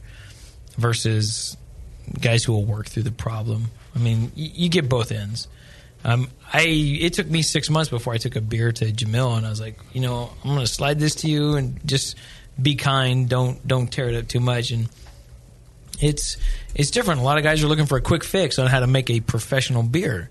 versus guys who will work through the problem. I mean, y- you get both ends. Um, I it took me six months before I took a beer to Jamil, and I was like, you know, I'm going to slide this to you, and just be kind. Don't don't tear it up too much. And it's it's different. A lot of guys are looking for a quick fix on how to make a professional beer,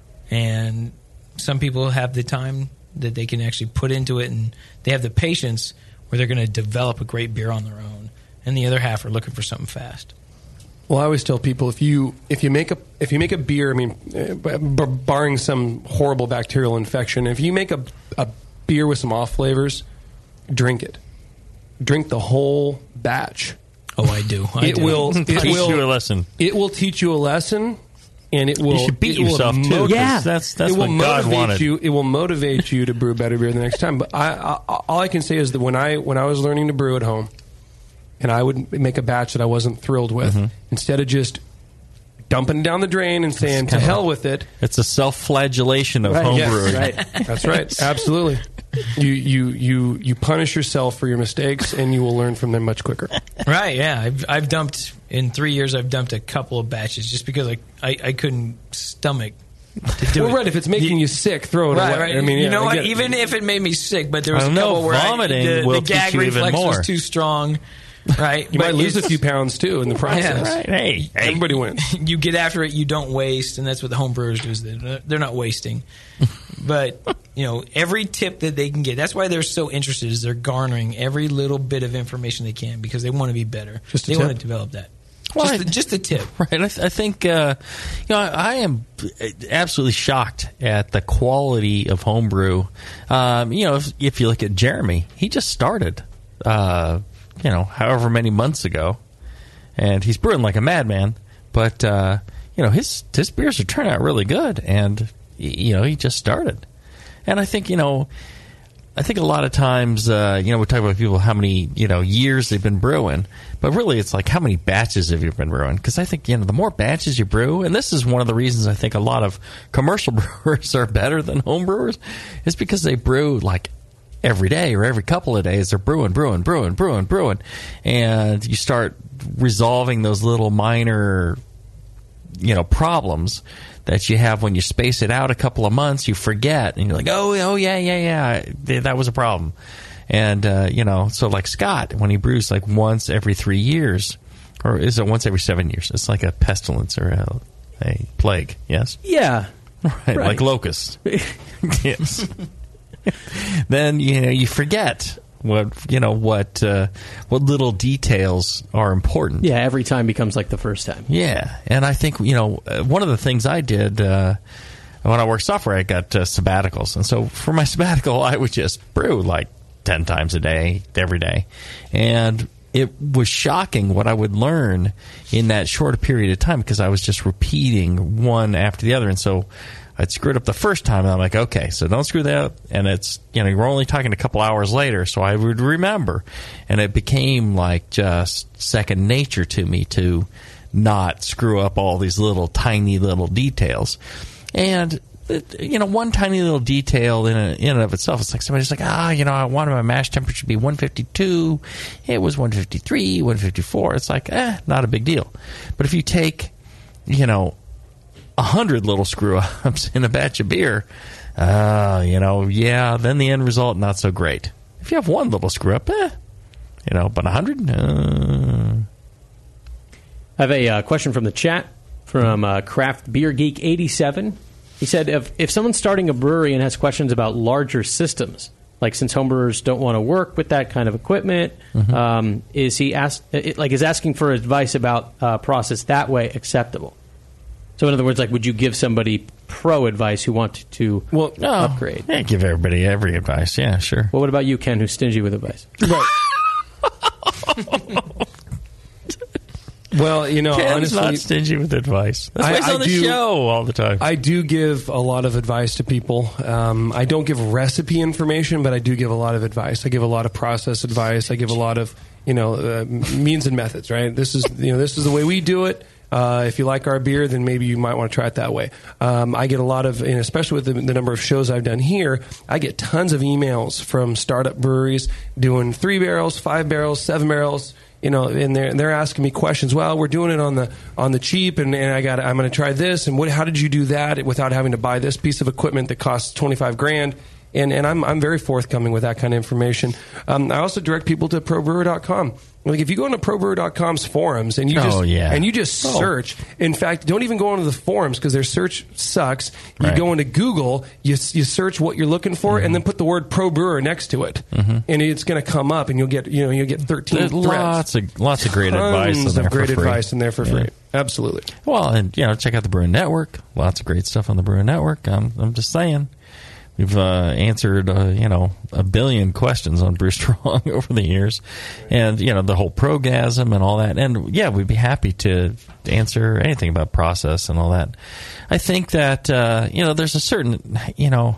and some people have the time that they can actually put into it, and they have the patience where they're going to develop a great beer on their own. And the other half are looking for something fast. Well, I always tell people if you if you make a if you make a beer, I mean, uh, b- barring some horrible bacterial infection, if you make a a beer with some off flavors, drink it. Drink the whole batch. Oh, I do. I it do. will it Teach will, you a lesson. It will teach you a lesson, and it will. You should beat it will yourself, too, 'cause Yeah. that's that's it will what God motivate wanted. you. It will motivate you to brew better beer the next time. But I, I, all I can say is that when I when I was learning to brew at home, and I would make a batch that I wasn't thrilled with, Mm-hmm. instead of just dumping it down the drain and saying to kinda- hell with it. It's a self-flagellation of Right, yes, homebrewing. right. That's right. Absolutely. You you you you punish yourself for your mistakes, and you will learn from them much quicker. Right, yeah. I've, I've dumped, in three years, I've dumped a couple of batches just because I, I, I couldn't stomach to do Well, it. right. If it's making you sick, throw it Right, away. right. I mean, you yeah, know I what? get it. Even if it made me sick, but there was I a know, couple where I, vomiting the, will the gag teach you even reflex more. was too strong. Right, you but might lose a it's- few pounds too in the process. Yeah. Right. Hey, hey. Everybody wins. You get after it, you don't waste, and that's what the home brewers do. Is they're they're not wasting, but you know every tip that they can get. That's why they're so interested. Is they're garnering every little bit of information they can because they want to be better. Just a they tip? want to develop that. Well, just, I- the, just the tip. Right. I, th- I think, uh, you know, I, I am absolutely shocked at the quality of homebrew. Um, you know, if, if you look at Jeremy, he just started, uh, you know, however many months ago, and he's brewing like a madman. But, uh, you know, his, his beers are turning out really good, and, y- you know, he just started. And I think, you know, I think a lot of times, uh, you know, we talk about people how many, you know, years they've been brewing, but really it's like how many batches have you been brewing? Because I think, you know, the more batches you brew, and this is one of the reasons I think a lot of commercial brewers are better than home brewers, is because they brew like every day or every couple of days. They're brewing, brewing, brewing, brewing, brewing, and you start resolving those little minor, you know, problems that you have when you space it out a couple of months. You forget, and you're like, oh, oh yeah, yeah, yeah, that was a problem. And, uh, you know, so like Scott, when he brews like once every three years, or is it once every seven years? It's like a pestilence or a, a plague, yes? Yeah. Right, right. like locusts. Yes. Then, you know, you forget what, you know, what uh, what little details are important. Yeah, every time becomes like the first time. Yeah, and I think, you know, one of the things I did uh, when I worked software, I got uh, sabbaticals. And so for my sabbatical, I would just brew like ten times a day, every day. And it was shocking what I would learn in that short period of time because I was just repeating one after the other. And so I'd screwed up the first time, and I'm like, okay, so don't screw that up. And it's, you know, you're only talking a couple hours later, so I would remember. And it became like just second nature to me to not screw up all these little tiny little details. And, you know, one tiny little detail in, a, in and of itself, it's like somebody's like, ah, you know, I wanted my mash temperature to be one fifty-two. It was one fifty-three, one fifty-four. It's like, eh, not a big deal. But if you take, you know, a hundred little screw-ups in a batch of beer, uh, you know, yeah, then the end result, not so great. If you have one little screw-up, eh, you know, but a hundred, uh... I have a uh, question from the chat from uh, Craft Beer Geek eighty-seven. He said, if, if someone's starting a brewery and has questions about larger systems, like since homebrewers don't want to work with that kind of equipment, mm-hmm. um, is he ask, it, like is asking for advice about uh, process that way acceptable? So in other words, like, would you give somebody pro advice who wanted to well, no, upgrade? Yeah, give everybody every advice. Yeah, sure. Well, what about you, Ken, who's stingy with advice? Right. Well, you know, Ken's honestly, not stingy with advice. That's why I, he's on I the do, show all the time. I do give a lot of advice to people. Um, I don't give recipe information, but I do give a lot of advice. I give a lot of process advice. I give a lot of, you know, uh, means and methods. Right? This is, you know, this is the way we do it. Uh, if you like our beer, then maybe you might want to try it that way. Um, I get a lot of, and especially with the, the number of shows I've done here, I get tons of emails from startup breweries doing three barrels, five barrels, seven barrels. You know, and they're they're asking me questions. Well, we're doing it on the on the cheap, and, and I got I'm going to try this. And what? How did you do that without having to buy this piece of equipment that costs twenty-five grand? And and I'm I'm very forthcoming with that kind of information. Um, I also direct people to pro brewer dot com. Like if you go into pro brewer dot com's forums and you just oh, yeah. and you just oh. search. In fact, don't even go into the forums because their search sucks. You right. go into Google, you you search what you're looking for, mm-hmm. and then put the word pro brewer next to it, mm-hmm. and it's going to come up, and you'll get you know you'll get thirteen There's threads. Lots of lots of great Tons advice. In there of great for free. advice in there for free. Yeah. Absolutely. Well, and you know, check out the Brewing Network. Lots of great stuff on the Brewing Network. I'm I'm just saying. We've uh, answered, uh, you know, a billion questions on Brew Strong over the years, and you know the whole progasm and all that. And yeah, we'd be happy to answer anything about process and all that. I think that uh, you know, there's a certain, you know,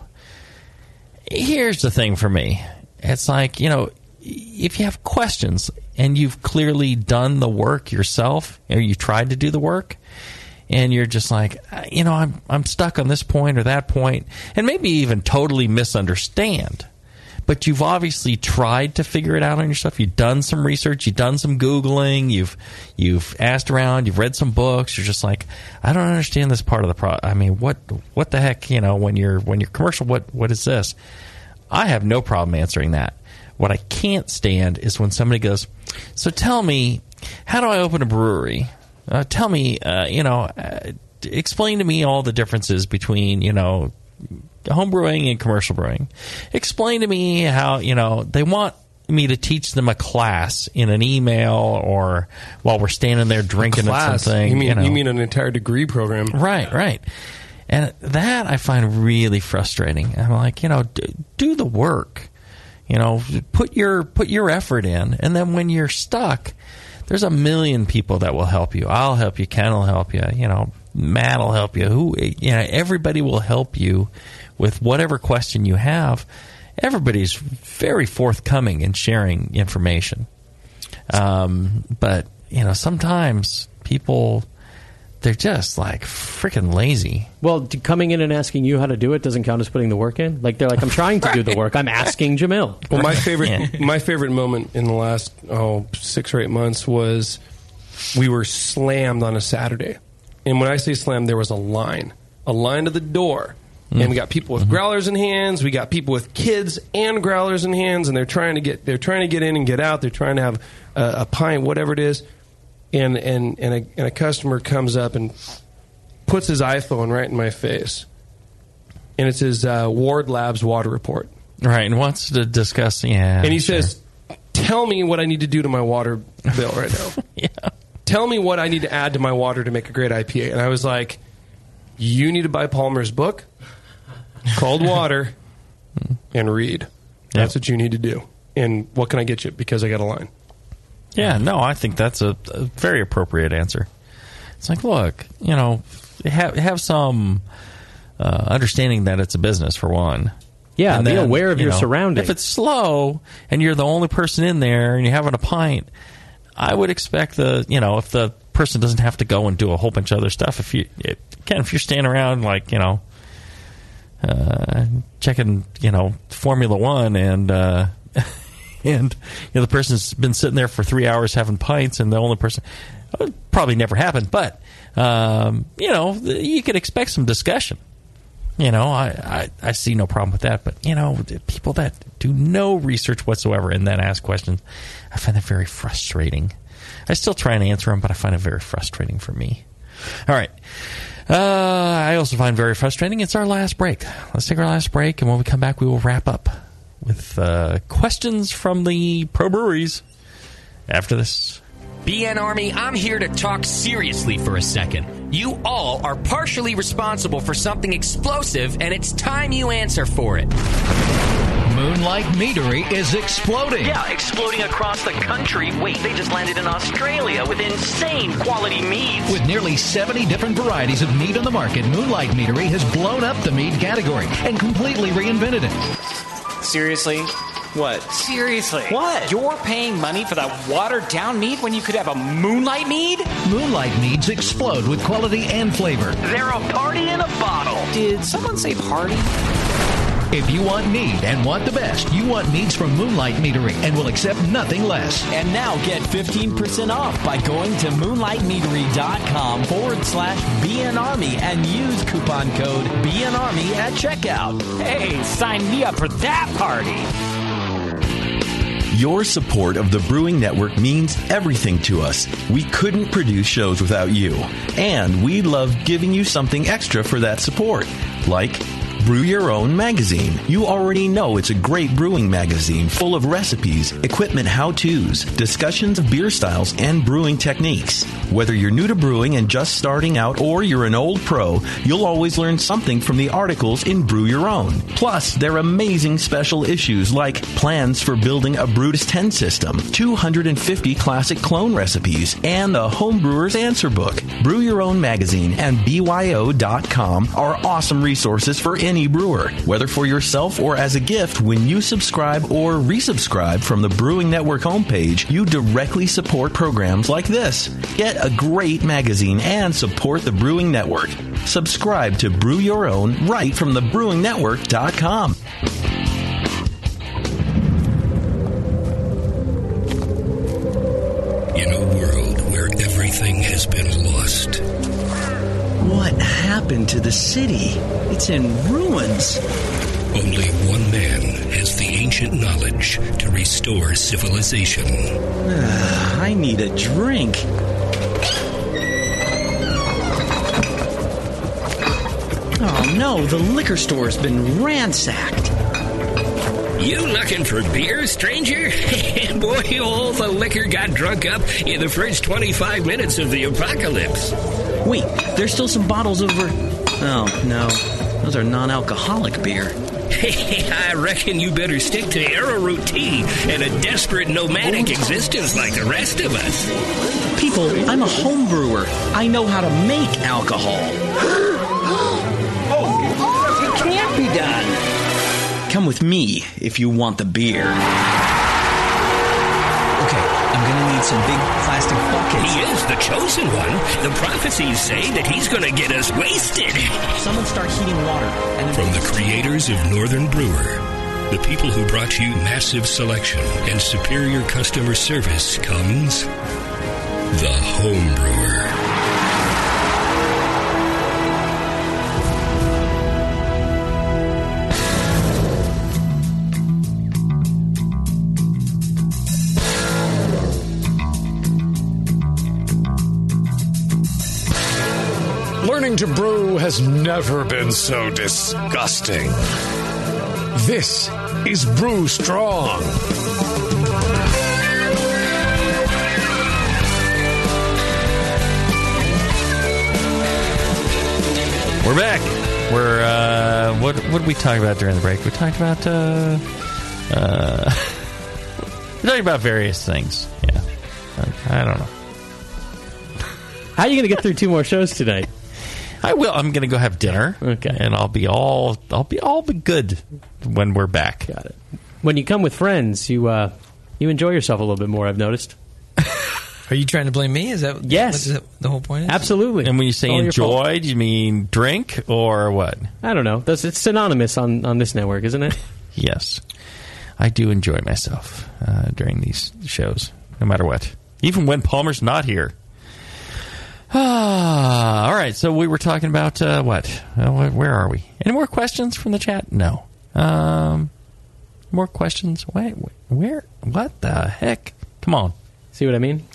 here's the thing for me. It's like, you know, if you have questions and you've clearly done the work yourself, or you tried to do the work. And you're just like, you know, I'm I'm stuck on this point or that point, and maybe even totally misunderstand. But you've obviously tried to figure it out on yourself. You've done some research. You've done some Googling. You've you've asked around. You've read some books. You're just like, I don't understand this part of the pro. I mean, what what the heck? You know, when you're when you're commercial, what what is this? I have no problem answering that. What I can't stand is when somebody goes, so tell me, how do I open a brewery? Uh, tell me, uh, you know, uh, explain to me all the differences between, you know, home brewing and commercial brewing. Explain to me how, you know, they want me to teach them a class in an email or while we're standing there drinking at something. You mean, you know. you mean an entire degree program. Right, right. And that I find really frustrating. I'm like, you know, do, do the work. You know, put your put your effort in, and then when you're stuck, there's a million people that will help you. I'll help you. Ken will help you. You know, Matt will help you. Who, you know, everybody will help you with whatever question you have. everybody's very forthcoming in sharing information. Um, but, you know, sometimes people, they're just like freaking lazy. Well, d- coming in and asking you how to do it doesn't count as putting the work in. Like, they're like, I'm trying to do the work. I'm asking Jamil. Well, my favorite, my favorite moment in the last oh six or eight months was we were slammed on a Saturday, and when I say slammed, there was a line, a line to the door, mm. and we got people with mm-hmm. growlers in hands. We got people with kids and growlers in hands, and they're trying to get, they're trying to get in and get out. They're trying to have a, a pint, whatever it is. And and and a, and a customer comes up and puts his iPhone right in my face, and it says uh, Ward Labs water report. Right, and wants to discuss. Yeah, and he sure. says, "Tell me what I need to do to my water bill right now. yeah, tell me what I need to add to my water to make a great I P A." And I was like, "You need to buy Palmer's book called Water and read. That's yep. what you need to do. And what can I get you? Because I got a line." Yeah, no, I think that's a, a very appropriate answer. It's like, look, you know, have have some uh, understanding that it's a business, for one. Yeah, and be then, aware of you your know, surroundings. If it's slow and you're the only person in there and you're having a pint, I would expect the, you know, if the person doesn't have to go and do a whole bunch of other stuff, if you, it, again, if you're standing around like, you know, uh, checking, you know, Formula One and, uh, and you know, the person's been sitting there for three hours having pints, and the only person, it would probably never happen, but um, you know, you could expect some discussion. You know, I, I, I see no problem with that, but you know, people that do no research whatsoever and then ask questions, I find that very frustrating. I still try and answer them, but I find it very frustrating for me. All right. Uh, I also find very frustrating. It's our last break. Let's take our last break, and when we come back, we will wrap up with uh, questions from the pro breweries after this. B N Army, I'm here to talk seriously for a second. You all are partially responsible for something explosive, and it's time you answer for it. Moonlight Meadery is exploding. Yeah, exploding across the country. Wait, they just landed in Australia with insane quality meads. With nearly seventy different varieties of mead on the market, Moonlight Meadery has blown up the mead category and completely reinvented it. Seriously? What? Seriously? What? You're paying money for that watered-down mead when you could have a Moonlight mead? Moonlight meads explode with quality and flavor. They're a party in a bottle. Did someone say party? If you want mead and want the best, you want meads from Moonlight Meadery and will accept nothing less. And now get fifteen percent off by going to moonlightmeadery.com forward slash BNArmy and use coupon code BNArmy at checkout. Hey, sign me up for that party. Your support of the Brewing Network means everything to us. We couldn't produce shows without you. And we love giving you something extra for that support, like Brew Your Own magazine. You already know it's a great brewing magazine full of recipes, equipment how-tos, discussions of beer styles, and brewing techniques. Whether you're new to brewing and just starting out or you're an old pro, you'll always learn something from the articles in Brew Your Own. Plus, there are amazing special issues like plans for building a Brutus ten system, two hundred fifty classic clone recipes, and the Homebrewer's Answer Book. Brew Your Own magazine and B Y O dot com are awesome resources for any brewer, whether for yourself or as a gift. When you subscribe or resubscribe from the Brewing Network homepage, you directly support programs like this. Get a great magazine and support the Brewing Network. Subscribe to Brew Your Own right from the brewing network dot com. In a world where everything has been lost, what happened to the city? It's in ruins. Only one man has the ancient knowledge to restore civilization. Uh, I need a drink. Oh no, the liquor store's been ransacked. You looking for beer, stranger? Boy, all the liquor got drunk up in the first twenty-five minutes of the apocalypse. Wait, there's still some bottles over... Oh, no. Those are non-alcoholic beer. I reckon you better stick to arrowroot tea and a desperate nomadic existence like the rest of us. People, I'm a home brewer. I know how to make alcohol. Oh, it can't be done. Come with me if you want the beer. Okay, I'm gonna need some big plastic buckets. He is the chosen one. The prophecies say that he's gonna get us wasted. Someone start heating water. And From the creators of Northern Brewer, the people who brought you massive selection and superior customer service, comes the Home Brewer. Learning to brew has never been so disgusting. This is Brew Strong. We're back. We're uh, what what did we talk about during the break? We talked about uh, uh, we talked about various things. Yeah, I, I don't know. How are you going to get through two more shows tonight? I will. I'm going to go have dinner. Okay, and I'll be all I'll be all be good when we're back. Got it. When you come with friends, you uh, you enjoy yourself a little bit more. I've noticed. Are you trying to blame me? Is that yes? What is the whole point? Is? Absolutely. And when you say All your enjoy, fault. do you mean drink or what? I don't know. That's, it's synonymous on, on this network, isn't it? Yes, I do enjoy myself uh, during these shows, no matter what. Even when Palmer's not here. Ah, all right. So we were talking about uh, what? Uh, where are we? Any more questions from the chat? No. Um, more questions? Wait, where? What the heck? Come on. See what I mean?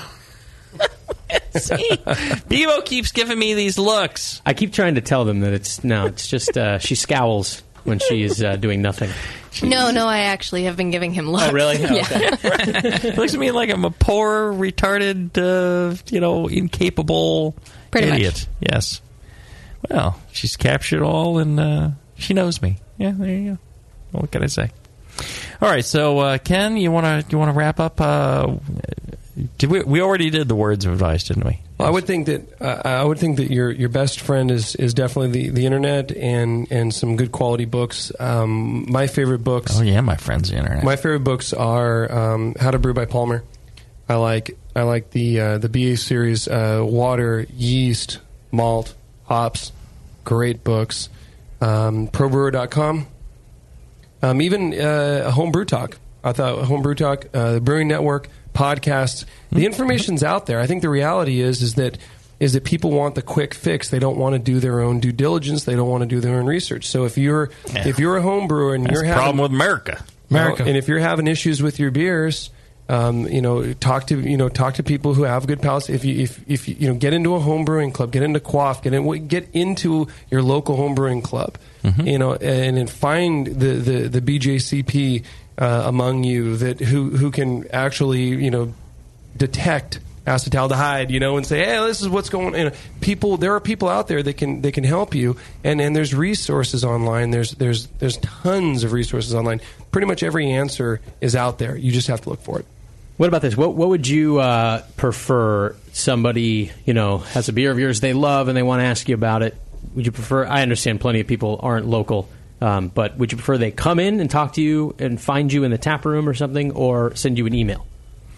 See, Bevo keeps giving me these looks. I keep trying to tell them that it's no. It's just uh, she scowls when she is uh, doing nothing. No, no, I actually have been giving him looks. Oh, really? Oh, yeah. Looks at me like I'm a poor, retarded, uh, you know, incapable Pretty idiot. much. Yes. Well, she's captured all, and uh, she knows me. Yeah, there you go. Well, what can I say? All right, so uh, Ken, you want to you want to wrap up? Uh, did we we already did the words of advice, didn't we? Well, I would think that uh, I would think that your your best friend is, is definitely the, the internet and, and some good quality books. Um, my favorite books. Oh yeah, my friend's the internet. My favorite books are um, How to Brew by Palmer. I like I like the uh, the B A series, uh, water, yeast, malt, hops. Great books. Um, pro brewer dot com. Um, even uh, Home Brew Talk. I thought Home Brew Talk, uh, the Brewing Network, podcasts. The information's out there. I think the reality is is that is that people want the quick fix. They don't want to do their own due diligence. They don't want to do their own research. So if you're Yeah. if you're a home brewer and That's you're the having problem with America. America, and if you're having issues with your beers, um, you know, talk to you know talk to people who have good palates. If you if if you, you know get into a home brewing club, get into Quaff, get in get into your local home brewing club, Mm-hmm. you know, and, and find the the, the B J C P uh, among you that who who can actually you know detect acetaldehyde, you know, and say, hey, this is what's going on. You know, people, there are people out there that can that can help you, and, and there's resources online. There's there's there's tons of resources online. Pretty much every answer is out there. You just have to look for it. What about this? What what would you uh, prefer? Somebody, you know, has a beer of yours they love and they want to ask you about it. Would you prefer? I understand plenty of people aren't local, um, but would you prefer they come in and talk to you and find you in the tap room or something, or send you an email?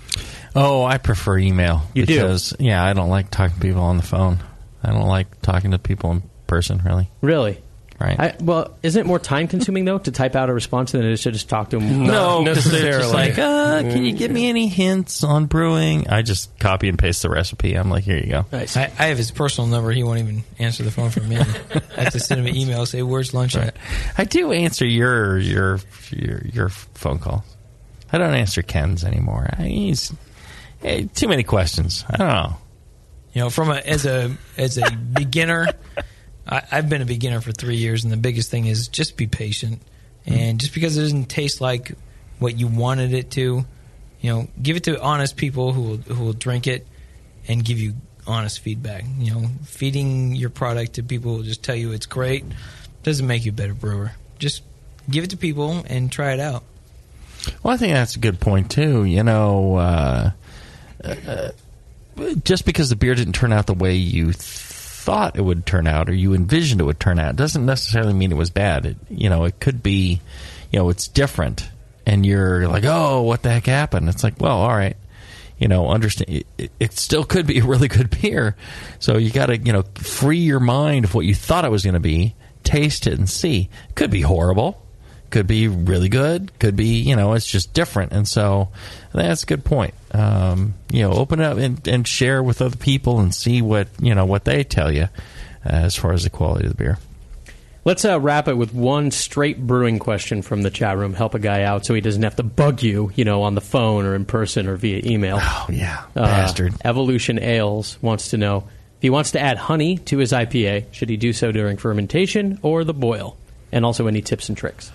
Oh, I prefer email. You do? because, yeah, I don't like talking to people on the phone. I don't like talking to people in person, really. Really? Right. I, well, isn't it more time consuming though to type out a response than it is to just talk to them? No, because they're just like, uh, can you give me any hints on brewing? I just copy and paste the recipe. I'm like, here you go. I, I have his personal number. He won't even answer the phone for me. I have to send him an email, say, where's lunch at? I do answer your your your, your phone call. I don't answer Ken's anymore. I, he's eh, too many questions. I don't know. You know, from a as a as a beginner, I, I've been a beginner for three years, and the biggest thing is just be patient. And just because it doesn't taste like what you wanted it to, you know, give it to honest people who will who will drink it and give you honest feedback. You know, feeding your product to people who will just tell you it's great doesn't make you a better brewer. Just give it to people and try it out. Well, I think that's a good point too. You know, uh, uh, just because the beer didn't turn out the way you thought it would turn out or you envisioned it would turn out doesn't necessarily mean it was bad. It, you know, it could be you know, it's different, and you're like, oh, what the heck happened? It's like, well, all right. You know, understand it, it still could be a really good beer. So you got to, you know, free your mind of what you thought it was going to be, taste it and see. Could be horrible, could be really good, could be, you know, it's just different. And so that's a good point. Um, you know, open it up and, and share with other people and see what, you know, what they tell you uh, as far as the quality of the beer. Let's uh, wrap it with one straight brewing question from the chat room. Help a guy out so he doesn't have to bug you, you know, on the phone or in person or via email. Oh, yeah. Uh, Bastard. Evolution Ales wants to know, if he wants to add honey to his I P A, should he do so during fermentation or the boil? And also any tips and tricks?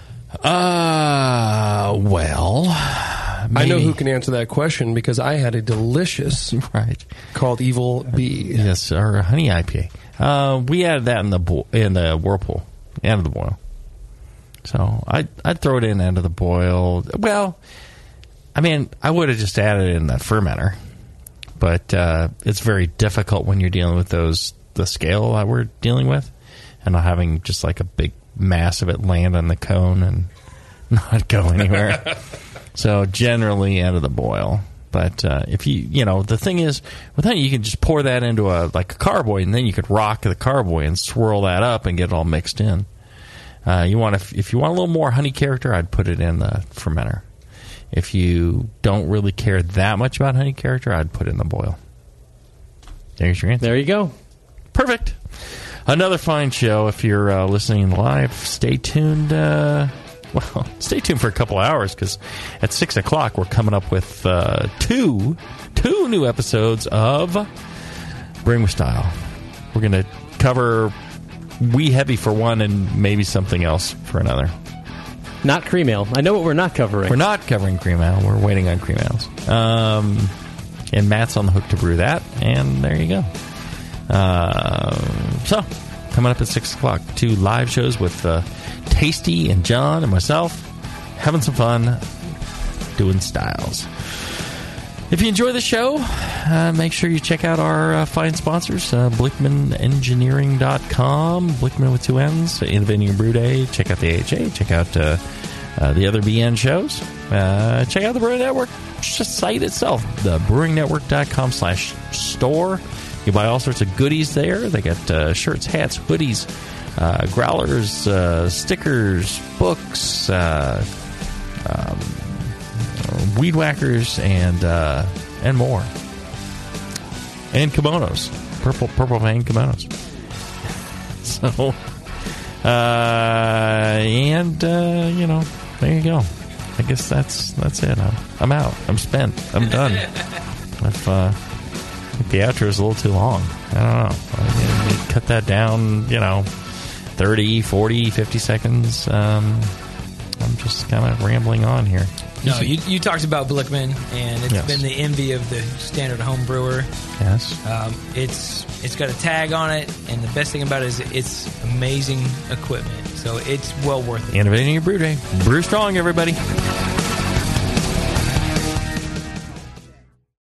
Uh, well, maybe. I know who can answer that question because I had a delicious right called Evil Bee. Yes, our honey I P A. Uh, we added that in the bo- in the whirlpool and the boil. So I'd, I'd throw it in into the boil. Well, I mean, I would have just added it in the fermenter, but uh, it's very difficult when you're dealing with those the scale that we're dealing with, and not having just like a big mass of it land on the cone and not go anywhere. So generally out of the boil. But uh, if you, you know, the thing is, with honey, you can just pour that into a like a carboy, and then you could rock the carboy and swirl that up and get it all mixed in. Uh, you want if if you want a little more honey character, I'd put it in the fermenter. If you don't really care that much about honey character, I'd put it in the boil. There's your answer. There you go. Perfect. Another fine show. If you're uh, listening live, stay tuned. Uh, well, stay tuned for a couple hours because at six o'clock we're coming up with uh, two two new episodes of Brewing with Style. We're going to cover Wee Heavy for one and maybe something else for another. Not cream ale. I know what we're not covering. We're not covering cream ale. We're waiting on cream ales. Um, and Matt's on the hook to brew that. And there you go. Uh, so, coming up at six o'clock, two live shows with uh, Tasty and John and myself, having some fun doing styles. If you enjoy the show, uh, make sure you check out our uh, fine sponsors, uh, Blickman Engineering dot com, Blickman with two N's, Innovating Brew Day. Check out the A H A. Check out uh, uh, the other B N shows. Uh, check out the Brewing Network site itself, the brewing network dot com slash store. You buy all sorts of goodies there. They got uh, shirts, hats, hoodies, uh, growlers, uh, stickers, books, uh, um, weed whackers, and uh, and more, and kimonos, purple purple vein kimonos. So, uh, and uh, you know, there you go. I guess that's that's it. I'm, I'm out. I'm spent. I'm done. I've. Uh, The outro is a little too long. I don't know. I mean, cut that down, you know, thirty, forty, fifty seconds. Um, I'm just kind of rambling on here. No, you, you talked about Blickman, and it's Yes. been the envy of the standard home brewer. Yes. Um, it's it's got a tag on it, and the best thing about it is it's amazing equipment. So it's well worth it. Innovating your brew day. Brew strong, everybody.